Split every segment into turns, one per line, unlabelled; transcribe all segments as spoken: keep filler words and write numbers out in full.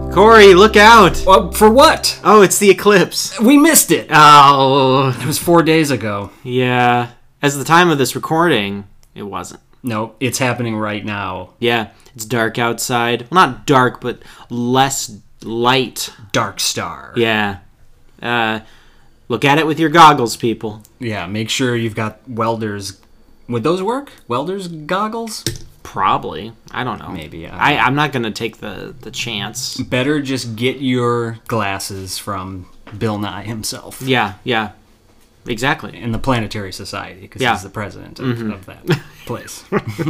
Corey, look out!
Well, for what?
Oh, it's the eclipse.
We missed it.
Oh,
It was four days ago.
yeah. As the time of this recording, it wasn't.
No, it's happening right now.
Yeah, it's dark outside. Well, not dark, but less light.
Dark Star.
Yeah. Uh, look at it with your goggles, people.
Yeah, make sure you've got welders. Would those work? Welders goggles?
Probably. I don't know.
Maybe.
I,
I,
I'm not going to take the, the chance.
Better just get your glasses from Bill Nye himself.
Yeah, yeah. Exactly.
In the Planetary Society, because
Yeah.
he's the president of,
Mm-hmm.
of that place.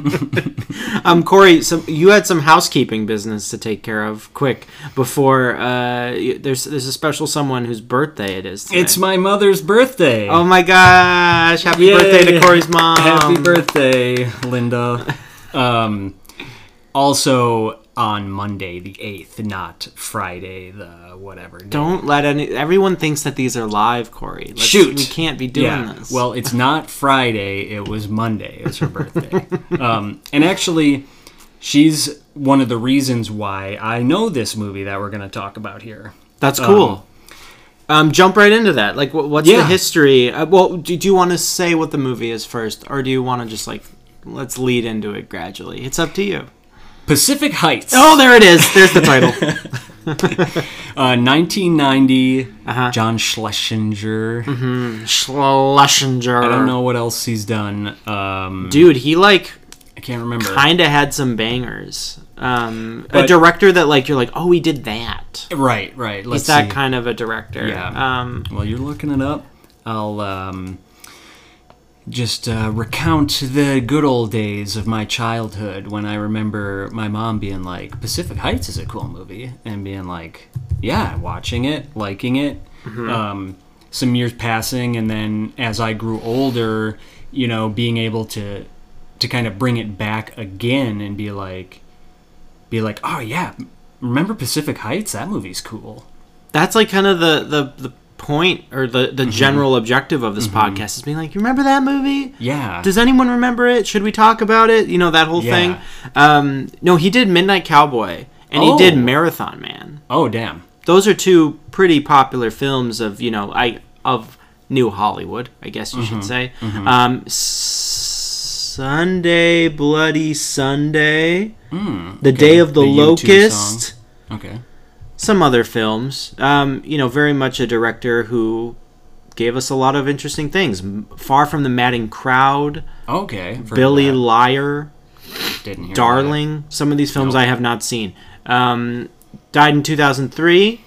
Um, Corey, some, you had some housekeeping business to take care of quick before uh, y- there's there's a special someone whose birthday it is today.
It's my mother's birthday.
Oh my gosh! Happy
Yay.
birthday to Corey's mom.
Happy birthday, Linda. Um, also on Monday the eighth, not Friday the whatever day.
Don't let any. Everyone thinks that these are live, Corey. Let's,
Shoot.
We can't be doing
yeah.
this.
Well, it's not Friday. It was Monday. It's her birthday. um, and actually, she's one of the reasons why I know this movie that we're going to talk about here.
that's cool. Um, jump right into that. Like, what, what's
Yeah.
the history? Uh, well, do, do you want to say what the movie is first, or do you want to just like let's lead into it gradually? It's up to you.
Pacific Heights.
Oh, there it is. There's the title.
Uh, nineteen ninety.
Uh-huh.
John Schlesinger.
Schlesinger.
I don't know what else he's done. Um,
Dude, he like
I can't remember.
kind of had some bangers. Um, a
But-
director that like you're like, oh, he did that.
Right, right. Let's
He's that
see.
kind of a director.
Yeah.
Um,
While you're looking it up, I'll um, just uh, recount the good old days of my childhood when I remember my mom being like, Pacific Heights is a cool movie, and being like, yeah, watching it, liking it. Um, some years passing, and then as I grew older, you know, being able to to kind of bring it back again and be like, be like, oh yeah, remember Pacific Heights? That movie's cool.
that's like kind of the the, the point or the, the
Mm-hmm.
general objective of this podcast is being like, you remember that movie?
Yeah.
Does anyone remember it? Should we talk about it? You know, that whole
Yeah.
thing. Um, no, he did Midnight Cowboy and he
Oh.
did Marathon Man.
Oh damn.
Those are two pretty popular films of, you know, I of New Hollywood, I guess you
Mm-hmm.
should say. Um, Sunday, Bloody Sunday,
Mm,
The
okay.
Day of the,
The U two
Locust,
song. Okay.
some other films. Um, you know, very much a director who gave us a lot of interesting things. M- Far from the Madding Crowd,
Okay. I've heard
Billy
of that.
Liar,
Didn't hear
Darling. Some of these films
Nope.
I have not seen. Um, died in two thousand three.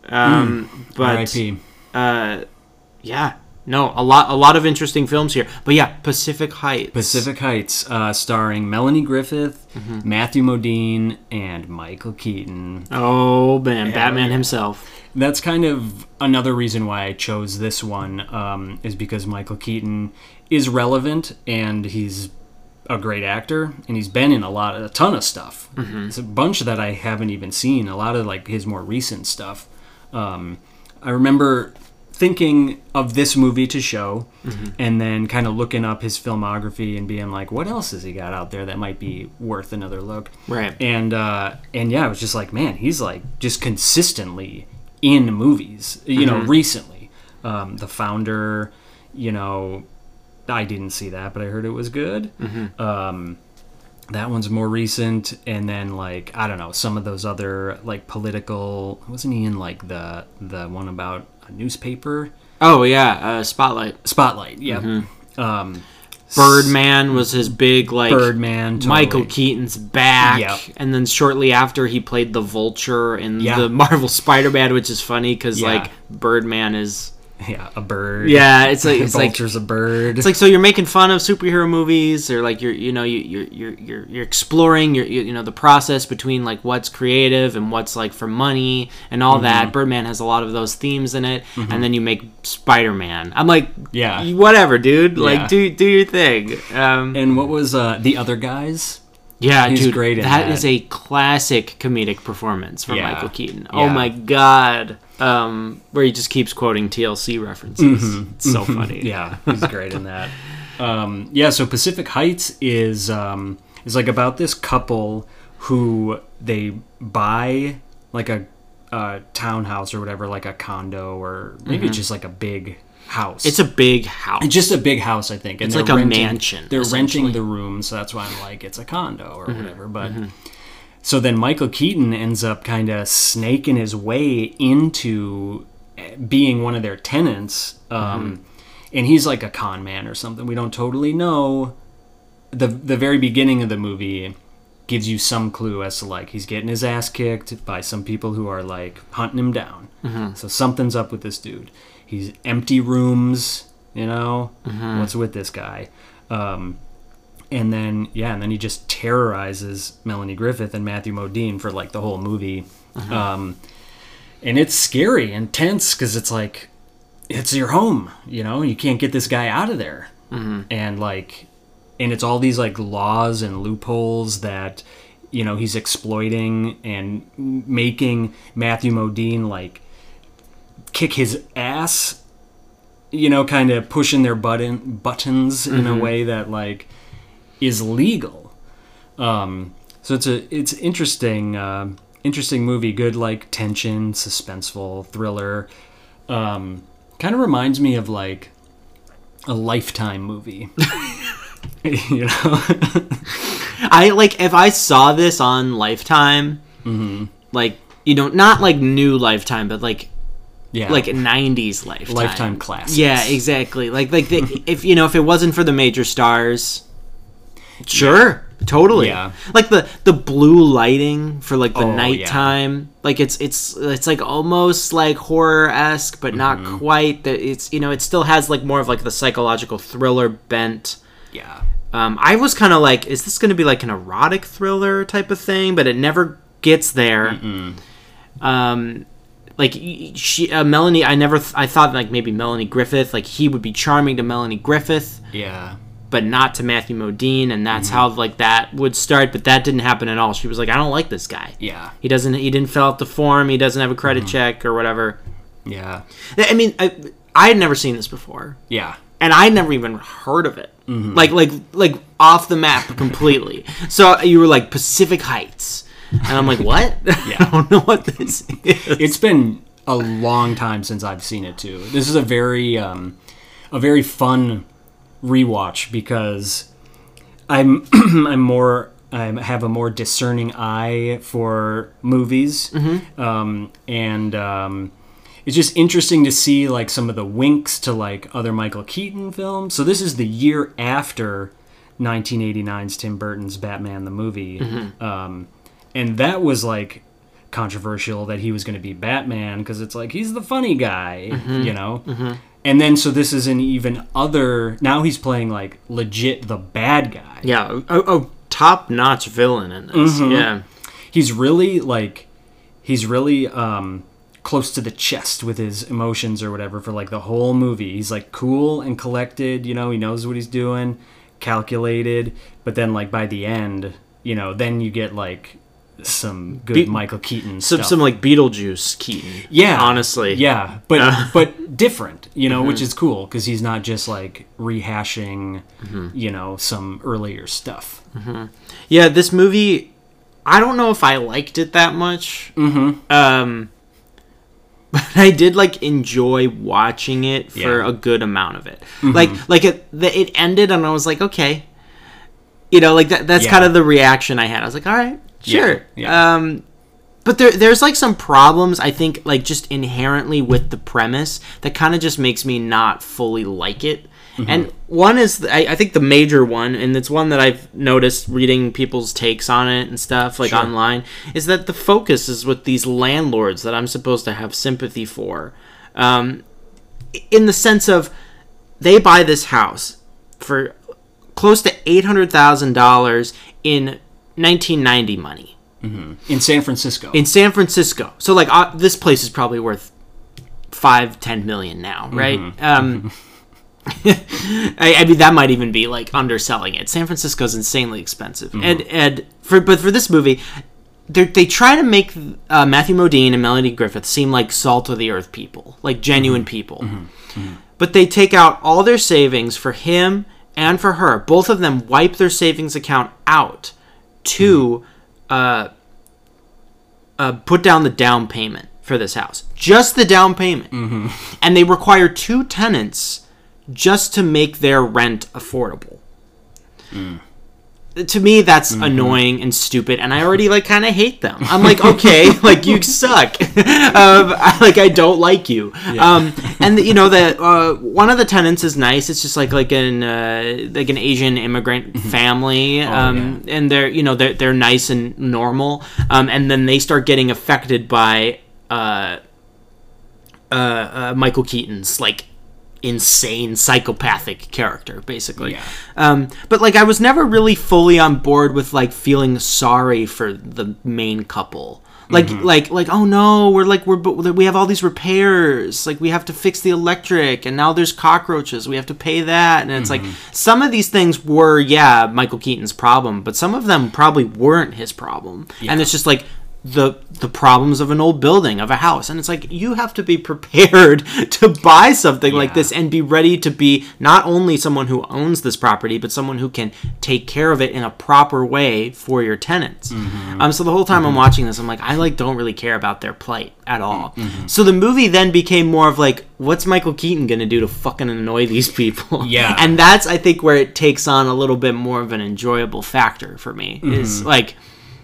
Um,
R
but
I P
uh, yeah, no, a lot, a lot of interesting films here. But yeah, Pacific Heights.
Pacific Heights, uh, starring Melanie Griffith,
Mm-hmm.
Matthew Modine, and Michael Keaton.
Oh man,
Hell
Batman
yeah.
himself.
That's kind of another reason why I chose this one, um, is because Michael Keaton is relevant and he's a great actor, and he's been in a lot, a ton of stuff.
Mm-hmm.
It's a bunch that I haven't even seen. A lot of like his more recent stuff. Um, I remember thinking of this movie to show,
Mm-hmm.
and then kind of looking up his filmography and being like, what else has he got out there that might be worth another look?
Right.
And uh, and yeah, I was just like, man, he's like just consistently in movies. You know, recently, um, The Founder. You know, I didn't see that, but I heard it was good. Um, that one's more recent, and then like I don't know, some of those other like political. Wasn't he in like the the one about a newspaper?
Oh yeah, uh, Spotlight.
Spotlight. Yeah. Um,
Birdman was his big like.
Birdman. Totally.
Michael Keaton's back,
Yep.
and then shortly after he played the Vulture in
Yeah.
the Marvel Spider-Man, which is funny because
Yeah.
like Birdman is.
Yeah, a bird.
Yeah, it's like it's like
Vulture's a bird.
it's like so you're making fun of superhero movies, or like you're you know you you're you're you're, you're exploring your you know the process between like what's creative and what's like for money and all
Mm-hmm.
that. Birdman has a lot of those themes in it, and then you make Spider-Man. I'm like,
Yeah.
whatever, dude. Like
Yeah.
do do your thing. Um,
And what was uh, The Other Guys?
yeah,
he's
dude,
great in
that
that.
is a classic comedic performance from
Yeah.
Michael Keaton. Oh
Yeah.
my god. Um, where he just keeps quoting T L C references. It's so funny.
Mm-hmm. Yeah, he's great in that. Um, yeah, so Pacific Heights is um, is like about this couple who they buy like a a townhouse or whatever, like a condo, or maybe
Mm-hmm.
just like a big house.
It's a big house.
It's just a big house, I think. And
It's
they're
like a
renting-
mansion,
They're renting
essentially.
the rooms, so that's why I'm like, it's a condo or
Mm-hmm.
whatever. But so then Michael Keaton ends up kind of snaking his way into being one of their tenants, um,
Mm-hmm.
and he's like a con man or something. We don't totally know. the The very beginning of the movie gives you some clue as to like he's getting his ass kicked by some people who are like hunting him down.
Mm-hmm.
So something's up with this dude. He's empty rooms, you know.
Mm-hmm.
What's with this guy? Um, and then yeah, and then he just terrorizes Melanie Griffith and Matthew Modine for like the whole movie.
Mm-hmm.
Um, and it's scary and tense because it's like it's your home, you know. You can't get this guy out of there,
Mm-hmm.
and like. And it's all these like laws and loopholes that, you know, he's exploiting and making Matthew Modine like kick his ass, you know, kind of pushing their button buttons in a way that like is legal. Um, so it's a it's interesting, uh, interesting movie. Good like tension, suspenseful thriller. Um, kind of reminds me of like a Lifetime movie. You know,
I like if I saw this on Lifetime,
mm-hmm.
like you know, not like new Lifetime, but like
yeah,
like nineties Lifetime,
Lifetime classics.
Yeah, exactly. Like like the, if you know if it wasn't for the major stars, sure, totally.
Yeah.
Like the the blue lighting for like the
Oh,
nighttime, like it's it's it's like almost like horror esque, but
Mm-hmm.
not quite. That it's you know it still has like more of like the psychological thriller bent.
yeah.
Um, I was kind of like, is this going to be like an erotic thriller type of thing? But it never gets there. Um, like y- she, uh, Melanie, I never, th- I thought like maybe Melanie Griffith, like he would be charming to Melanie Griffith,
Yeah.
but not to Matthew Modine, and that's how like that would start. But that didn't happen at all. She was like, I don't like this guy.
Yeah.
He doesn't, he didn't fill out the form. He doesn't have a credit check or whatever.
Yeah.
I mean, I, I had never seen this before.
Yeah.
And I never even heard of it, like like like off the map completely. So you were like Pacific Heights, and I'm like, what?
Yeah.
I don't know what this is.
It's been a long time since I've seen it too. This is a very um, a very fun rewatch because I'm I'm more I have a more discerning eye for movies,
Mm-hmm.
um, and um, it's just interesting to see like some of the winks to like other Michael Keaton films. So this is the year after nineteen eighty-nine's Tim Burton's Batman the movie,
Mm-hmm.
um, and that was like controversial that he was going to be Batman because it's like he's the funny guy,
Mm-hmm.
you know. And then so this is an even other. Now he's playing like legit the bad guy.
Yeah, a, a top-notch villain in this.
Mhm.
Yeah,
He's really like he's really um close to the chest with his emotions or whatever for like the whole movie. He's like cool and collected, you know, he knows what he's doing, calculated, but then like by the end, you know, then you get like some good
Be-
Michael Keaton
some
stuff.
some like Beetlejuice Keaton.
yeah,
honestly.
yeah, but
Uh.
but different, you know,
Mm-hmm.
which is cool because he's not just like rehashing,
Mm-hmm.
you know, some earlier stuff.
Yeah, this movie, I don't know if I liked it that much.
Mm-hmm.
Um, but I did like enjoy watching it for
Yeah. Mm-hmm.
a good amount of it. Like like it the, it ended and I was like, okay, you know, like that. That's
Yeah.
kind of the reaction I had. I was like, all right, sure.
Yeah, yeah.
Um, but there there's like some problems I think like just inherently with the premise that kind of just makes me not fully like it.
Mm-hmm.
And one is, I, I think the major one, and it's one that I've noticed reading people's takes on it and stuff, like
Sure.
online, is that the focus is with these landlords that I'm supposed to have sympathy for. Um, in the sense of, they buy this house for close to eight hundred thousand dollars in nineteen ninety money.
In San Francisco.
In San Francisco. So, like, uh, this place is probably worth five, ten million now, right? Um... I, I mean, that might even be like underselling it. San Francisco's insanely expensive, and and for but for this movie, they they try to make uh, Matthew Modine and Melanie Griffith seem like salt of the earth people, like genuine people. But they take out all their savings for him and for her. Both of them wipe their savings account out to uh, uh, put down the down payment for this house. Just the down payment. Mm-hmm. And they require two tenants just to make their rent affordable. Mm. To me, that's mm-hmm. annoying and stupid, and I already like kind of hate them. I'm like, okay, like you suck. um, I, like I don't like you. Yeah. Um, and the, you know that uh, one of the tenants is nice. It's just like like an uh, like an Asian immigrant mm-hmm. family, oh, um, yeah. and they're you know they're they're nice and normal. Um, and then they start getting affected by uh, uh, uh, Michael Keaton's like. insane psychopathic character basically. Yeah. Um, but like I was never really fully on board with like feeling sorry for the main couple. Like mm-hmm. like like oh no, we're like we're we have all these repairs. Like we have to fix the electric and now there's cockroaches. We have to pay that. And it's mm-hmm. like some of these things were yeah, Michael Keaton's problem, but some of them probably weren't his problem. Yeah. And it's just like the the problems of an old building, of a house. And it's like, you have to be prepared to buy something yeah. like this and be ready to be not only someone who owns this property, but someone who can take care of it in a proper way for your tenants. Mm-hmm. Um, so the whole time mm-hmm. I'm watching this, I'm like, I like don't really care about their plight at all. Mm-hmm. So the movie then became more of like, what's Michael Keaton gonna do to fucking annoy these people?
Yeah.
And that's, I think, where it takes on a little bit more of an enjoyable factor for me. Mm-hmm. Is like,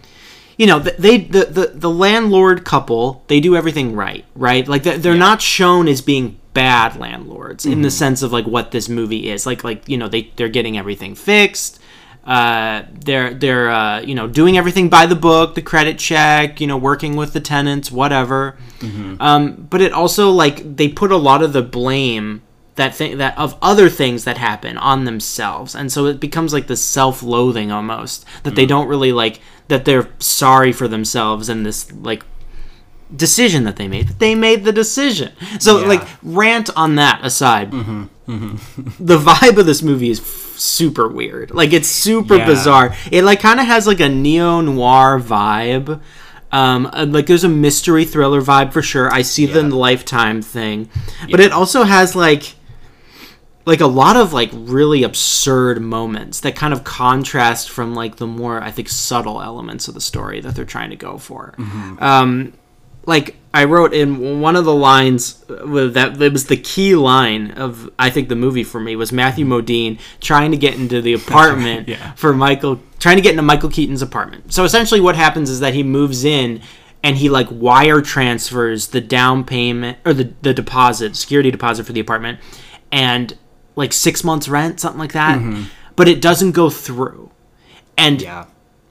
you know, they the, the, the landlord couple, they do everything right, right? Like, they're yeah. not shown as being bad landlords mm-hmm. in the sense of, like, what this movie is. Like, like you know, they, they're getting everything fixed. Uh, they're, they're uh, you know, doing everything by the book, the credit check, you know, working with the tenants, whatever. Mm-hmm. Um, but it also, like, they put a lot of the blame that thing that of other things that happen on themselves. And so it becomes, like, this self-loathing almost, that mm-hmm. they don't really, like... that they're sorry for themselves and this like decision that they made. That they made the decision. So yeah. like rant on that aside. Mm-hmm. Mm-hmm. The vibe of this movie is f- super weird. Like it's super yeah. bizarre. It like kind of has like a neo-noir vibe. Um, like there's a mystery thriller vibe for sure. I see yeah. the Lifetime thing, but yeah. it also has like. like a lot of like really absurd moments that kind of contrast from like the more I think subtle elements of the story that they're trying to go for. Mm-hmm. Um, like I wrote in one of the lines that it was the key line of I think the movie for me was Matthew Modine trying to get into the apartment yeah. for Michael, trying to get into Michael Keaton's apartment. So essentially what happens is that he moves in and he like wire transfers the down payment or the the deposit, security deposit for the apartment, and like six months rent, something like that, mm-hmm. but it doesn't go through. And yeah.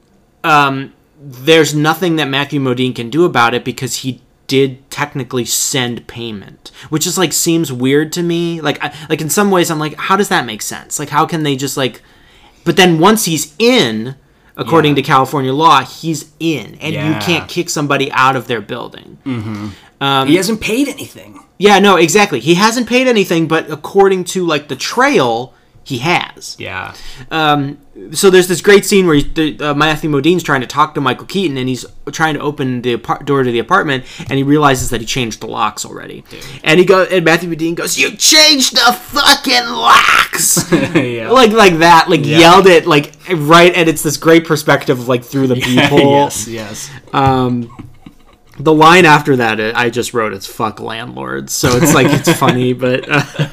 um, there's nothing that Matthew Modine can do about it because he did technically send payment, which is like seems weird to me. Like, I, like in some ways I'm like, how does that make sense? Like, how can they just like, but then once he's in, according yeah. to California law, he's in, and yeah. you can't kick somebody out of their building.
Mm-hmm. Um, he hasn't paid anything.
Yeah, no, exactly. He hasn't paid anything, but according to, like, the trail, he has.
Yeah.
Um, so there's this great scene where he, the, uh, Matthew Modine's trying to talk to Michael Keaton, and he's trying to open the apart- door to the apartment, and he realizes that he changed the locks already. Dude. And he go, and Matthew Modine goes, "You changed the fucking locks!" yeah. Like like that, like yeah. yelled it, like, right, and it's this great perspective of, like, through the people.
yes, yes.
Um... The line after that, I just wrote, it's "fuck landlords," so it's like it's funny, but uh,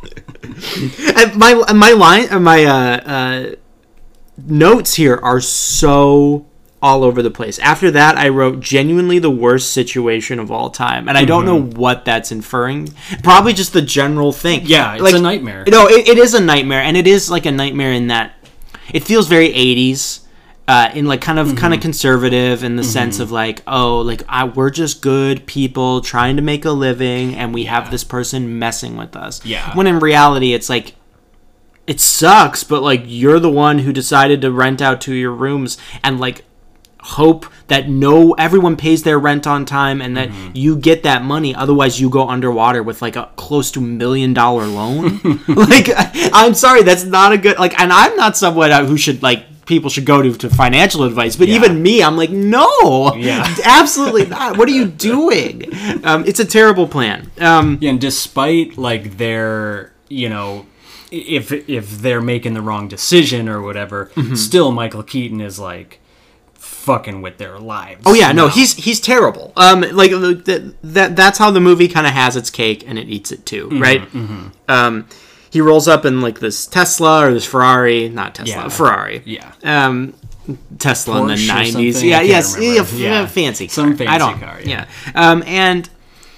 my my line, my uh, uh, notes here are so all over the place. After that, I wrote genuinely the worst situation of all time, and I don't mm-hmm. know what that's inferring. Probably just the general thing.
Yeah, it's
like,
a nightmare.
No, it, it is a nightmare, and it is like a nightmare in that it feels very eighties. Uh, in like kind of mm-hmm. kind of conservative in the mm-hmm. sense of like, oh, like I, we're just good people trying to make a living, and we yeah. have this person messing with us.
Yeah.
When in reality, it's like it sucks, but like you're the one who decided to rent out two of your rooms and like hope that no everyone pays their rent on time and that mm-hmm. you get that money. Otherwise, you go underwater with like a close to million dollar loan. Like, I'm sorry, that's not a good like. And I'm not someone who should like. people should go to to financial advice, but yeah. even me, I'm like, no,
yeah.
absolutely not. What are you doing? Um, it's a terrible plan. Um,
yeah, and despite like their, you know, if if they're making the wrong decision or whatever, mm-hmm. still Michael Keaton is like fucking with their lives.
Oh yeah, no, no he's he's terrible. Um, like that, that that's how the movie kind of has its cake and it eats it too, mm-hmm, right? Mm-hmm. Um, he rolls up in like this Tesla or this Ferrari, not Tesla, yeah. Ferrari.
Yeah.
Um, Tesla
Porsche
in the nineties. Yeah, yes, yeah, yeah, fancy car.
Some fancy
I don't,
car. Yeah.
yeah. Um, and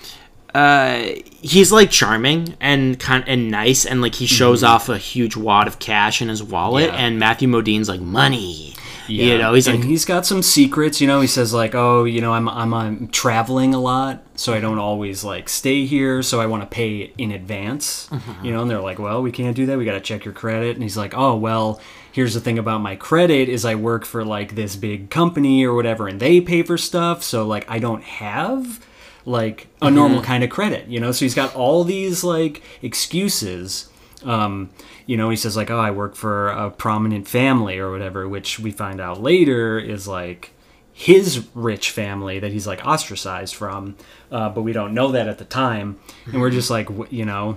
uh, he's like charming and kind and nice, and like he shows mm-hmm. off a huge wad of cash in his wallet, yeah. and Matthew Modine's like money. Yeah. You know, he's
and
like
he's got some secrets. You know, he says like, "Oh, you know, I'm I'm I'm traveling a lot, so I don't always like stay here. So I want to pay in advance." Mm-hmm. You know, and they're like, "Well, we can't do that. We got to check your credit." And he's like, "Oh, well, here's the thing about my credit is I work for like this big company or whatever, and they pay for stuff. So like I don't have like a mm-hmm. normal kind of credit. You know, so he's got all these like excuses." Um, you know, he says like, "Oh, I work for a prominent family or whatever," which we find out later is like his rich family that he's like ostracized from, uh, but we don't know that at the time, and we're just like, you know,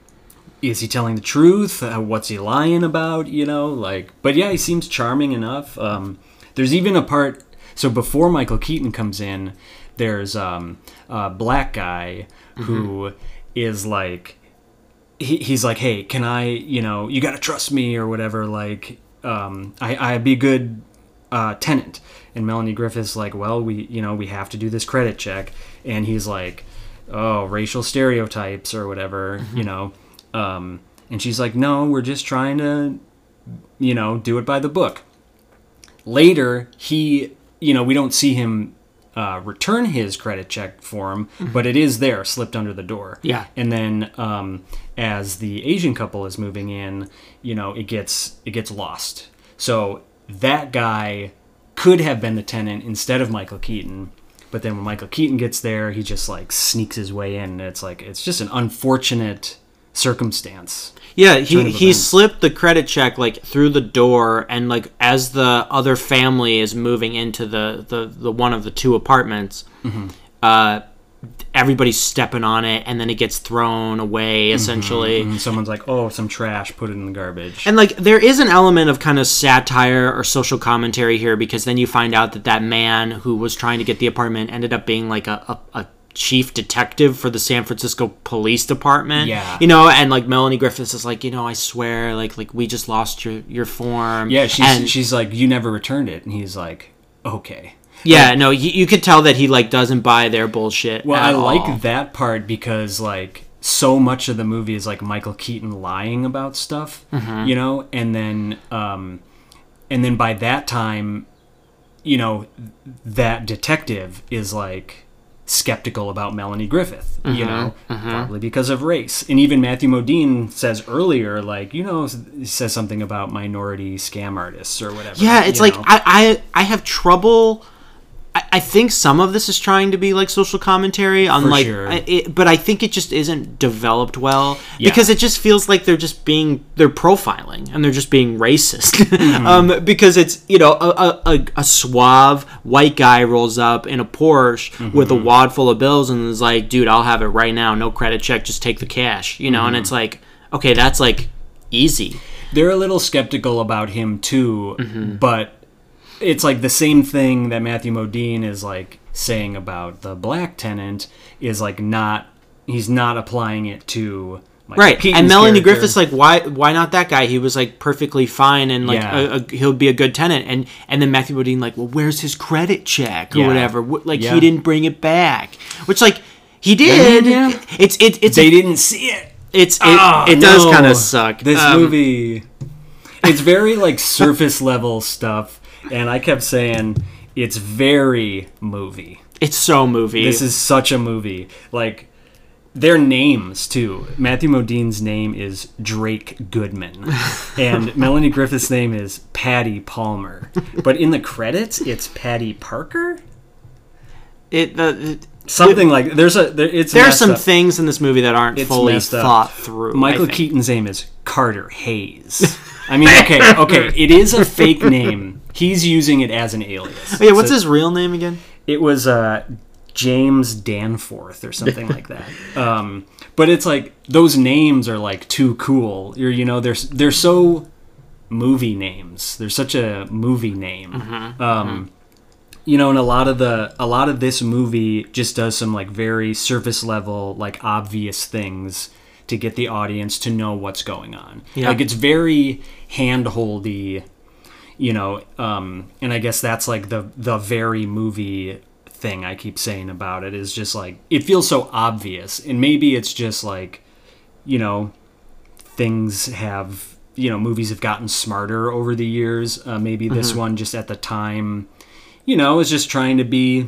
is he telling the truth? Uh, what's he lying about? You know, like, but yeah, he seems charming enough. Um, there's even a part, so before Michael Keaton comes in, there's um, a black guy who mm-hmm. is like. He, he's like, "Hey, can I, you know, you got to trust me or whatever, like, um, I, I'd be a good uh, tenant." And Melanie Griffith's like, "Well, we, you know, we have to do this credit check." And he's like, "Oh, racial stereotypes or whatever, mm-hmm. you know." Um, and she's like, "No, we're just trying to, you know, do it by the book." Later, he, you know, we don't see him uh, return his credit check form, mm-hmm. but it is there, slipped under the door.
Yeah.
And then um, as the Asian couple is moving in, you know, it gets it gets lost. So that guy could have been the tenant instead of Michael Keaton. But then when Michael Keaton gets there, he just like sneaks his way in. And it's like it's just an unfortunate circumstance.
Yeah, he he slipped the credit check like through the door, and like as the other family is moving into the the, the one of the two apartments, mm-hmm. uh, everybody's stepping on it, and then it gets thrown away essentially.
Mm-hmm. Someone's like, "Oh, some trash, put it in the garbage."
And like there is an element of kind of satire or social commentary here, because then you find out that that man who was trying to get the apartment ended up being like a, a, a chief detective for the San Francisco Police Department.
Yeah.
You know, and like Melanie Griffith is like, you know, I swear, like like we just lost your, your form.
Yeah, she's
and,
she's like, "You never returned it." And he's like, "Okay."
Yeah, like, no, you, you could tell that he like doesn't buy their bullshit.
Well,
at
I
all.
like that part because like so much of the movie is like Michael Keaton lying about stuff, mm-hmm. you know, and then um and then by that time, you know, that detective is like skeptical about Melanie Griffith, mm-hmm, you know, mm-hmm. probably because of race. And even Matthew Modine says earlier, like, you know, he says something about minority scam artists or whatever.
Yeah, it's like,
know?
I, I I have trouble... I, I think some of this is trying to be like social commentary on
For
like,
sure.
it, but I think it just isn't developed well,
yeah.
because it just feels like they're just being they're profiling and they're just being racist. Mm-hmm. um, because it's, you know, a, a, a suave white guy rolls up in a Porsche mm-hmm. with a wad full of bills and is like, "Dude, I'll have it right now, no credit check, just take the cash," you know. Mm-hmm. And it's like, okay, that's like easy.
They're a little skeptical about him too, mm-hmm. but it's like the same thing that Matthew Modine is like saying about the black tenant is like not he's not applying it to Michael
right.
Keaton's
and Melanie
character.
Griffith's like, why why not that guy? He was like perfectly fine and like
Yeah.
a, a, he'll be a good tenant. And and then Matthew Modine like, well, where's his credit check or
Yeah.
whatever? What, like
Yeah.
he didn't bring it back, which like he did.
Yeah, yeah.
It's it, it's
they didn't see it.
It's it,
Oh,
it does
no.
kind of suck.
This
Um,
movie, it's very like surface level stuff. And I kept saying, it's very movie.
It's so movie.
This is such a movie. Like, their names, too. Matthew Modine's name is Drake Goodman. And Melanie Griffith's name is Patty Palmer. But in the credits, it's Patty Parker?
it the.
Something it, like there's a there, it's
there are some
up.
things in this movie that aren't
It's
fully
messed up.
thought through.
Michael Keaton's name is Carter Hayes. I mean, okay, okay, it is a fake name. He's using it as an alias.
Oh, yeah, what's
so
his real name again?
It was uh, James Danforth or something like that. Um, but it's like those names are like too cool. You're, you know, they're they're so movie names. They're such a movie name. Mm-hmm, um, mm-hmm. you know, and a lot of the a lot of this movie just does some like very surface level, like obvious things to get the audience to know what's going on.
Yeah.
Like it's very hand-holdy, you know, um, and I guess that's like the the very movie thing I keep saying about it is just like it feels so obvious, and maybe it's just like, you know, things have, you know, movies have gotten smarter over the years. Uh, maybe this mm-hmm. one just at the time, you know, is just trying to be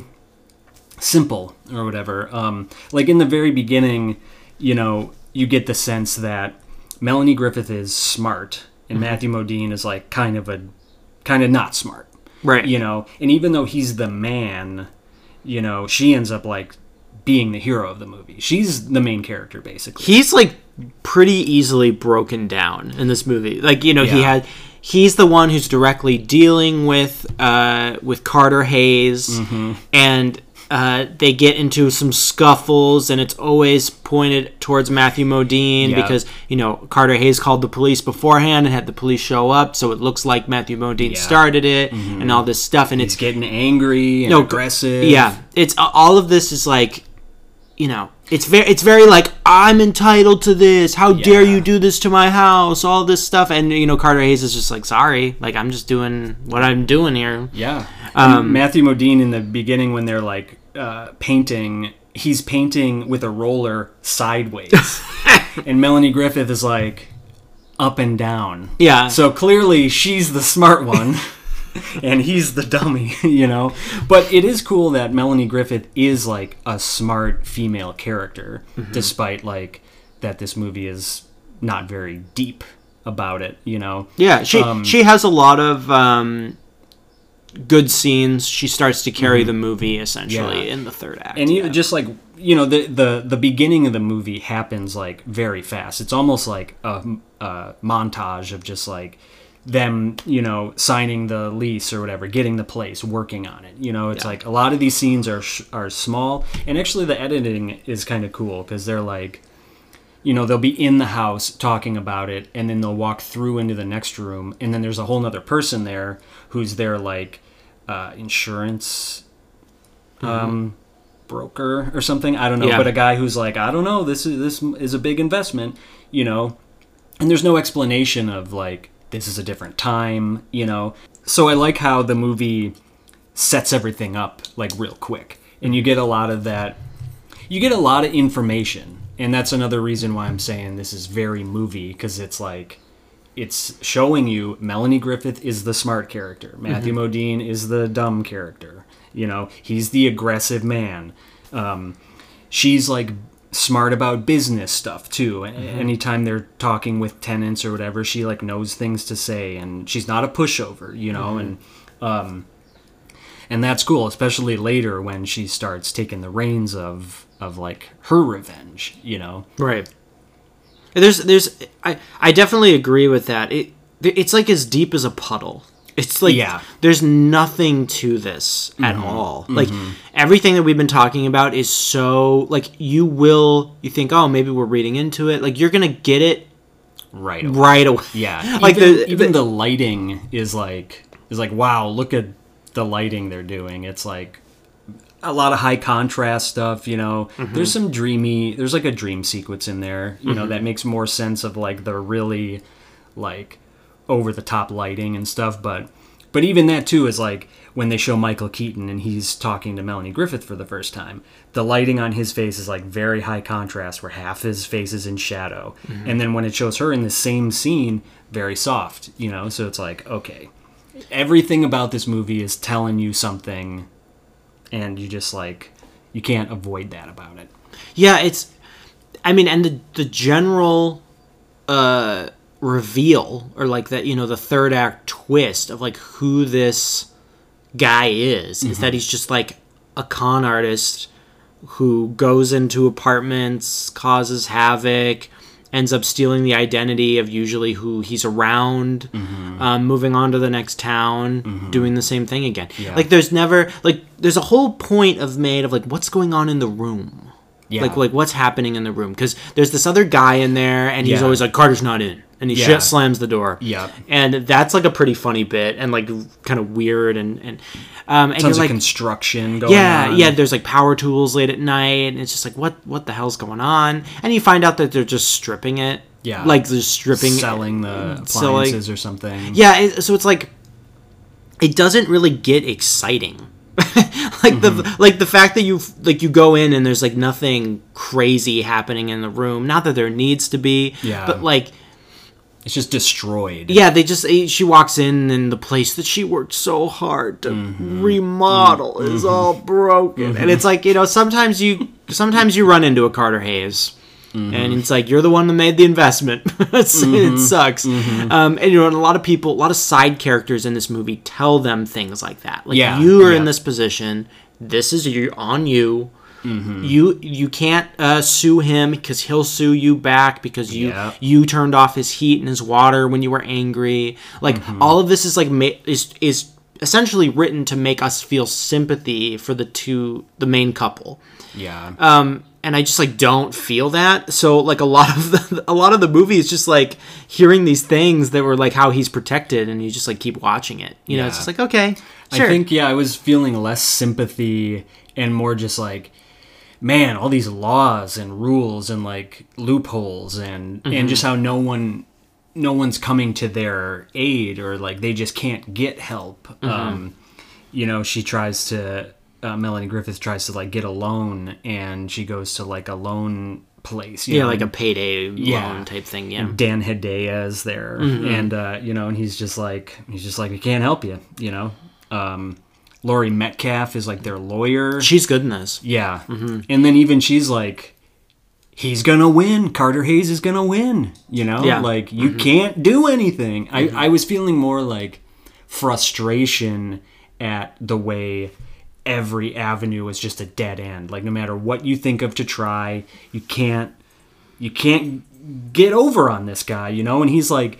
simple or whatever. Um, like in the very beginning, you know, you get the sense that Melanie Griffith is smart and mm-hmm. Matthew Modine is like kind of a kind of not smart,
right?
You know, and even though he's the man, you know, she ends up like being the hero of the movie. She's the main character basically.
He's like pretty easily broken down in this movie. Like, you know,
yeah.
he had he's the one who's directly dealing with uh, with Carter Hayes, mm-hmm. and uh, they get into some scuffles, and it's always pointed towards Matthew Modine yeah. because, you know, Carter Hayes called the police beforehand and had the police show up, so it looks like Matthew Modine yeah. started it mm-hmm. and all this stuff, and
he's
it's
getting angry and
no,
aggressive.
Yeah, it's all of this is like, you know, it's very, it's very like, I'm entitled to this. How yeah. dare you do this to my house? All this stuff, and you know, Carter Hayes is just like, sorry, like I'm just doing what I'm doing here.
Yeah. Um, Matthew Modine in the beginning when they're like uh, painting, he's painting with a roller sideways, and Melanie Griffith is like up and down.
Yeah.
So clearly she's the smart one. And he's the dummy, you know? But it is cool that Melanie Griffith is, like, a smart female character, mm-hmm. despite, like, that this movie is not very deep about it, you know?
Yeah, she
um,
she has a lot of um, good scenes. She starts to carry mm-hmm. the movie, essentially, yeah. in the third act.
And
yeah.
even just, like, you know, the, the, the beginning of the movie happens, like, very fast. It's almost like a, a montage of just, like, them, you know, signing the lease or whatever, getting the place, working on it. You know, it's yeah. like a lot of these scenes are sh- are small, and actually the editing is kind of cool because they're like, you know, they'll be in the house talking about it, and then they'll walk through into the next room, and then there's a whole nother person there who's their like uh, insurance um, mm-hmm. broker or something. I don't know, yeah. but a guy who's like, I don't know, this is this is a big investment, you know, and there's no explanation of like, this is a different time, you know. So I like how the movie sets everything up like real quick, and you get a lot of that. You get a lot of information, and that's another reason why I'm saying this is very movie, because it's like it's showing you Melanie Griffith is the smart character, Matthew mm-hmm. Modine is the dumb character. You know, he's the aggressive man. Um, she's like smart about business stuff too. Mm-hmm. Anytime they're talking with tenants or whatever, she like knows things to say, and she's not a pushover, you know. Mm-hmm. and um and that's cool, especially later when she starts taking the reins of of like her revenge, you know.
Right. There's there's I I definitely agree with that. It it's like as deep as a puddle. It's like, yeah. there's nothing to this at mm-hmm. all. Mm-hmm. Like, everything that we've been talking about is so, like, you will, you think, oh, maybe we're reading into it. Like, you're going to get it
right away.
Right away.
Yeah.
like
even,
the,
even
the,
the lighting is like, is like, wow, look at the lighting they're doing. It's like a lot of high contrast stuff, you know. Mm-hmm. There's some dreamy, there's like a dream sequence in there, you mm-hmm. know, that makes more sense of, like, the really, like, over the top lighting and stuff, but but even that too is like when they show Michael Keaton and he's talking to Melanie Griffith for the first time, the lighting on his face is like very high contrast where half his face is in shadow, mm-hmm. and then when it shows her in the same scene, very soft, you know. So it's like, okay, everything about this movie is telling you something, and you just like, you can't avoid that about it.
Yeah, it's, I mean, and the the general uh reveal, or like that, you know, the third act twist of like who this guy is, mm-hmm. is that he's just like a con artist who goes into apartments, causes havoc, ends up stealing the identity of usually who he's around, mm-hmm. um, moving on to the next town, mm-hmm. doing the same thing again. Yeah. Like there's never, like there's a whole point of made of like what's going on in the room.
Yeah.
Like, like what's happening in the room? Because there's this other guy in there, and he's
Yeah.
always like, Carter's not in. And he
Yeah.
shit slams the door.
Yeah.
And that's like a pretty funny bit and like kind of weird. And, and, um, and
Tons
you're
of
like,
construction going
yeah,
on.
yeah, there's like power tools late at night. And it's just like, what, what the hell's going on? And you find out that they're just stripping it.
Yeah.
Like they're stripping,
Selling the appliances or something.
yeah. It, so it's like, it doesn't really get exciting. like mm-hmm. the like the fact that you like you go in and there's like nothing crazy happening in the room. Not that there needs to be,
yeah.
but like
it's just destroyed.
Yeah, they just she walks in and the place that she worked so hard to mm-hmm. remodel mm-hmm. is all broken, mm-hmm. and it's like, you know, sometimes you sometimes you run into a Carter Hayes. Mm-hmm. And it's like, you're the one that made the investment. mm-hmm. It sucks. Mm-hmm. Um, and, you know, and a lot of people, a lot of side characters in this movie tell them things like that. Like,
yeah.
you are
yeah.
in this position. This is you, on you.
Mm-hmm.
You you can't uh, sue him because he'll sue you back because you
yeah.
you turned off his heat and his water when you were angry. Like, mm-hmm. all of this is like ma- is is essentially written to make us feel sympathy for the two, the main couple.
Yeah.
Um. And I just like don't feel that. So like a lot of the a lot of the movie is just like hearing these things that were like how he's protected, and you just like keep watching it. You
yeah.
know, it's just like, okay, sure.
I think yeah, I was feeling less sympathy and more just like, man, all these laws and rules and like loopholes and mm-hmm. and just how no one no one's coming to their aid, or like they just can't get help. Mm-hmm. Um, you know, she tries to. Uh, Melanie Griffith tries to like get a loan, and she goes to like a loan place. You
yeah,
know,
like a payday
yeah.
loan type thing. Yeah.
And Dan Hedaya is there, mm-hmm. and uh, you know, and he's just like he's just like I can't help you. You know, um, Laurie Metcalf is like their lawyer.
She's good in this.
Yeah,
mm-hmm.
and then even she's like, he's gonna win. Carter Hayes is gonna win. You know,
yeah.
like you
mm-hmm.
can't do anything. Mm-hmm. I I was feeling more like frustration at the way every avenue is just a dead end. Like no matter what you think of to try, you can't you can't get over on this guy, you know? And he's like,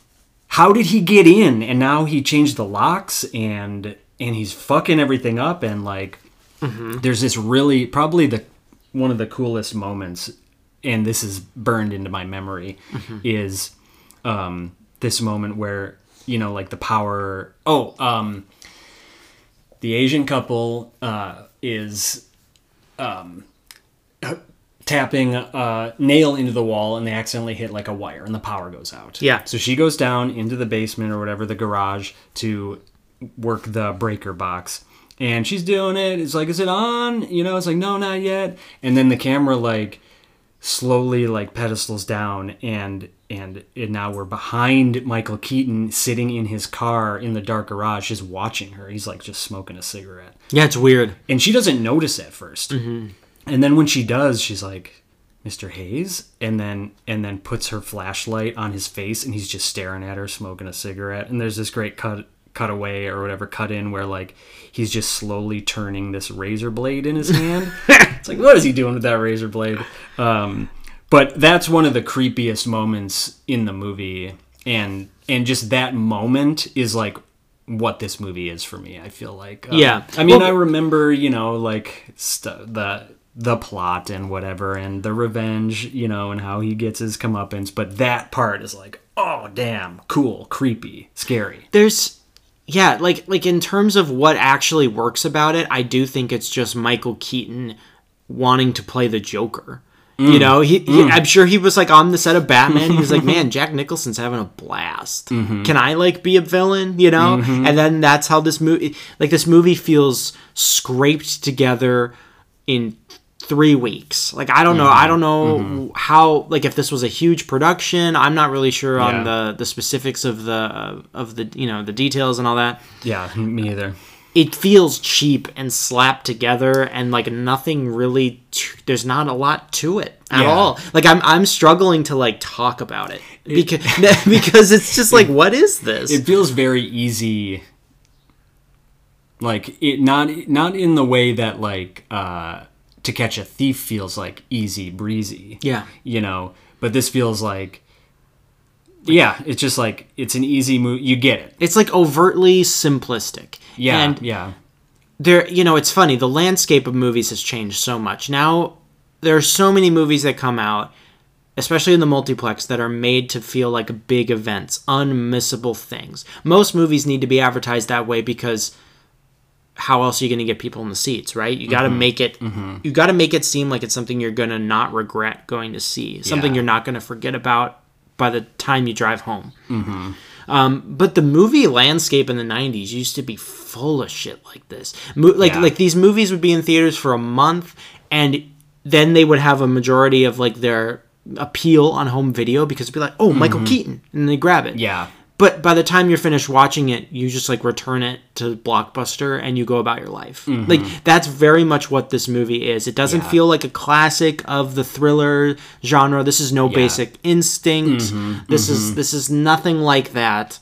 how did he get in? And now he changed the locks and and he's fucking everything up, and like mm-hmm. there's this really probably the one of the coolest moments, and this is burned into my memory, mm-hmm. is um this moment where, you know, like the power oh um the Asian couple uh, is um, tapping a nail into the wall, and they accidentally hit like a wire, and the power goes out.
Yeah.
So she goes down into the basement or whatever, the garage, to work the breaker box. And she's doing it. It's like, is it on? You know, it's like, no, not yet. And then the camera like slowly like pedestals down, and and and now we're behind Michael Keaton sitting in his car in the dark garage just watching her. He's like just smoking a cigarette.
Yeah, it's weird.
And she doesn't notice at first.
Mm-hmm.
And then when she does, she's like, Mister Hayes? And then and then puts her flashlight on his face, and he's just staring at her smoking a cigarette. And there's this great cut cut away or whatever, cut in where like he's just slowly turning this razor blade in his hand. It's like, what is he doing with that razor blade? Um But that's one of the creepiest moments in the movie, and and just that moment is like what this movie is for me. I feel like, um,
yeah.
I mean,
well,
I remember, you know, like st- the the plot and whatever, and the revenge, you know, and how he gets his comeuppance. But that part is like, oh damn, cool, creepy, scary.
There's, yeah, like like in terms of what actually works about it, I do think it's just Michael Keaton wanting to play the Joker. Mm. You know, he, he, mm. I'm sure he was like on the set of Batman. He was like, man, Jack Nicholson's having a blast. Mm-hmm. Can I like be a villain? You know? Mm-hmm. And then that's how this movie, like this movie feels scraped together in three weeks. Like, I don't know. Mm-hmm. I don't know mm-hmm. how, like if this was a huge production, I'm not really sure on yeah. the, the specifics of the, uh, of the, you know, the details and all that.
Yeah, me either.
It feels cheap and slapped together, and like nothing really t- there's not a lot to it at yeah. all. Like I'm I'm struggling to like talk about it because it, because it's just like, what is this?
It feels very easy. Like it not not in the way that like uh, To Catch a Thief feels like easy breezy.
Yeah.
You know, but this feels like, yeah, it's just like, it's an easy move. You get it.
It's like overtly simplistic.
Yeah,
and
yeah.
There, you know, it's funny. The landscape of movies has changed so much. Now, there are so many movies that come out, especially in the multiplex, that are made to feel like big events, unmissable things. Most movies need to be advertised that way because how else are you going to get people in the seats, right? You got to mm-hmm. make it mm-hmm. you got to make it seem like it's something you're going to not regret going to see, something yeah. you're not going to forget about by the time you drive home. Mm-hmm. Um, but the movie landscape in the nineties used to be full of shit like this. Mo- like yeah. like these movies would be in theaters for a month, and then they would have a majority of like their appeal on home video because it'd be like, oh, Michael mm-hmm. Keaton, and they grab it.
Yeah.
But by the time you're finished watching it, you just like return it to Blockbuster and you go about your life. Mm-hmm. Like that's very much what this movie is. It doesn't yeah. feel like a classic of the thriller genre. This is no yeah. Basic Instinct. Mm-hmm. This mm-hmm. is this is nothing like that.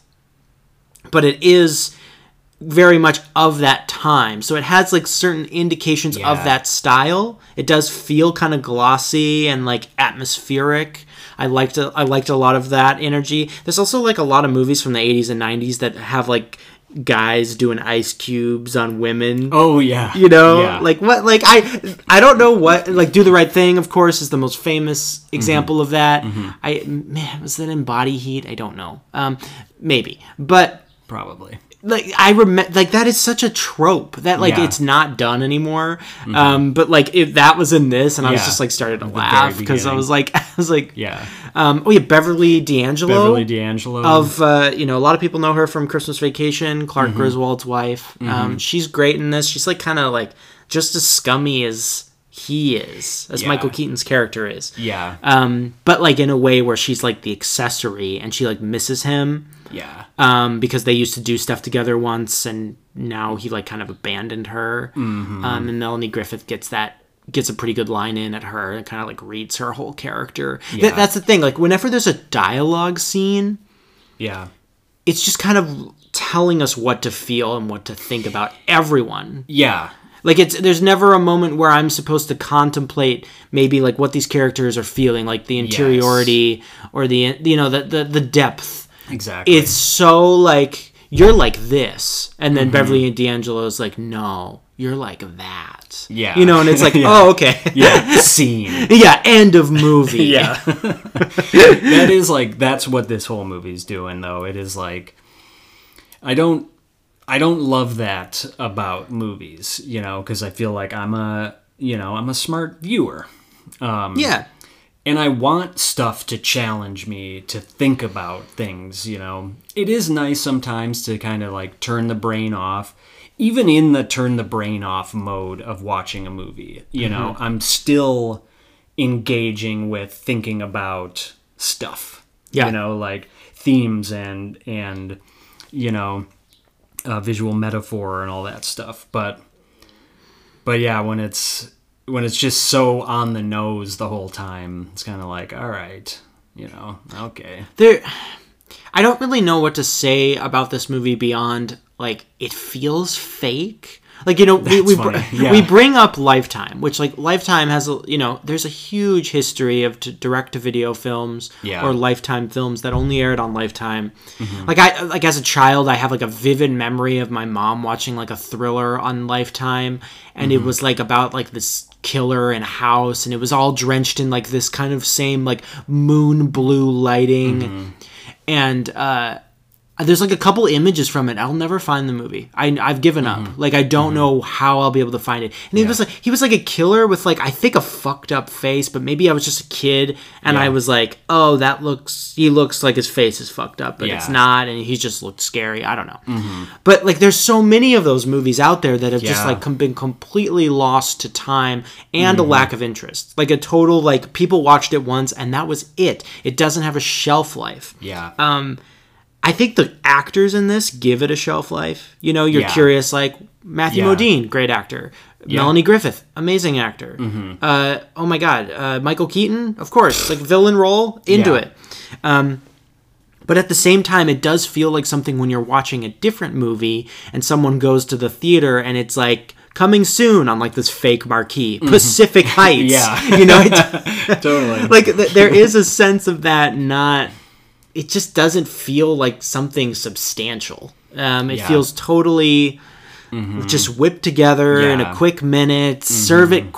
But it is very much of that time. So it has like certain indications yeah. of that style. It does feel kind of glossy and like atmospheric. I liked a, I liked a lot of that energy. There's also like a lot of movies from the eighties and nineties that have like guys doing ice cubes on women.
Oh yeah.
You know,
yeah.
like what, like I, I don't know what, like Do the Right Thing, of course, is the most famous example mm-hmm. of that. Mm-hmm. I, man, was that in Body Heat? I don't know. Um, maybe, but
probably.
Like I remember, like that is such a trope that like
yeah.
it's not done anymore. Mm-hmm. Um, but like if that was in this, and
yeah.
I was just like started to laugh because I was like, I was like,
yeah.
Um, oh yeah, Beverly D'Angelo.
Beverly D'Angelo
of uh, you know, a lot of people know her from Christmas Vacation. Clark
mm-hmm.
Griswold's wife. Mm-hmm. Um, she's great in this. She's like kind of like just as scummy as he is, as
yeah.
Michael Keaton's character is.
Yeah.
Um, but like in a way where she's like the accessory and she like misses him.
Yeah.
Um, because they used to do stuff together once, and now he like kind of abandoned her. Mm-hmm. Um, and Melanie Griffith gets that gets a pretty good line in at her and kind of like reads her whole character. Yeah. Th- that's the thing. Like whenever there's a dialogue scene,
yeah,
it's just kind of telling us what to feel and what to think about everyone.
Yeah.
Like it's there's never a moment where I'm supposed to contemplate maybe like what these characters are feeling, like the interiority yes. or the you know the the, the depth.
Exactly.
It's so like you're like this, and then mm-hmm. Beverly D'Angelo's like, no, you're like that.
Yeah.
You know, and it's like,
yeah.
oh, okay.
Yeah. Scene.
Yeah. End of movie.
Yeah. That is like that's what this whole movie's doing, though. It is like I don't I don't love that about movies, you know, because I feel like I'm a you know I'm a smart viewer. Um,
yeah.
And I want stuff to challenge me to think about things, you know. It is nice sometimes to kind of like turn the brain off. Even in the turn the brain off mode of watching a movie, you know, mm-hmm. I'm still engaging with thinking about stuff.
Yeah.
You know, like themes and, and you know, uh, visual metaphor and all that stuff. But, but yeah, when it's... when it's just so on the nose the whole time, it's kind of like, all right, you know, okay.
There, I don't really know what to say about this movie beyond, like, it feels fake. Like, you know, we we, br- yeah. we bring up Lifetime, which, like, Lifetime has, a you know, there's a huge history of t- direct-to-video films
yeah.
or Lifetime films that only aired on Lifetime. Mm-hmm. Like, I like as a child, I have, like, a vivid memory of my mom watching, like, a thriller on Lifetime, and mm-hmm. it was, like, about, like, this killer in a house, and it was all drenched in, like, this kind of same, like, moon blue lighting. Mm-hmm. And, uh... there's like a couple images from it. I'll never find the movie. I, I've given mm-hmm. up. Like I don't mm-hmm. know how I'll be able to find it. And he yeah. was like he was like a killer with like I think a fucked up face, but maybe I was just a kid and yeah. I was like, oh, that looks. He looks like his face is fucked up, but yeah. it's not, and he just looked scary. I don't know. Mm-hmm. But like, there's so many of those movies out there that have yeah. just like com- been completely lost to time and mm-hmm. a lack of interest. Like a total like people watched it once and that was it. It doesn't have a shelf life.
Yeah.
Um. I think the actors in this give it a shelf life. You know, you're
yeah.
curious, like Matthew
yeah.
Modine, great actor. Yeah. Melanie Griffith, amazing actor. Mm-hmm. Uh, oh my God, uh, Michael Keaton, of course, like villain role, into
yeah.
it. Um, but at the same time, it does feel like something when you're watching a different movie and someone goes to the theater and it's like, coming soon on like this fake marquee, mm-hmm. Pacific Heights.
Yeah.
You know, it's,
totally.
Like th- there is a sense of that not... it just doesn't feel like something substantial. Um, it
yeah.
feels totally mm-hmm. just whipped together
yeah.
in a quick minute. Mm-hmm. Serve it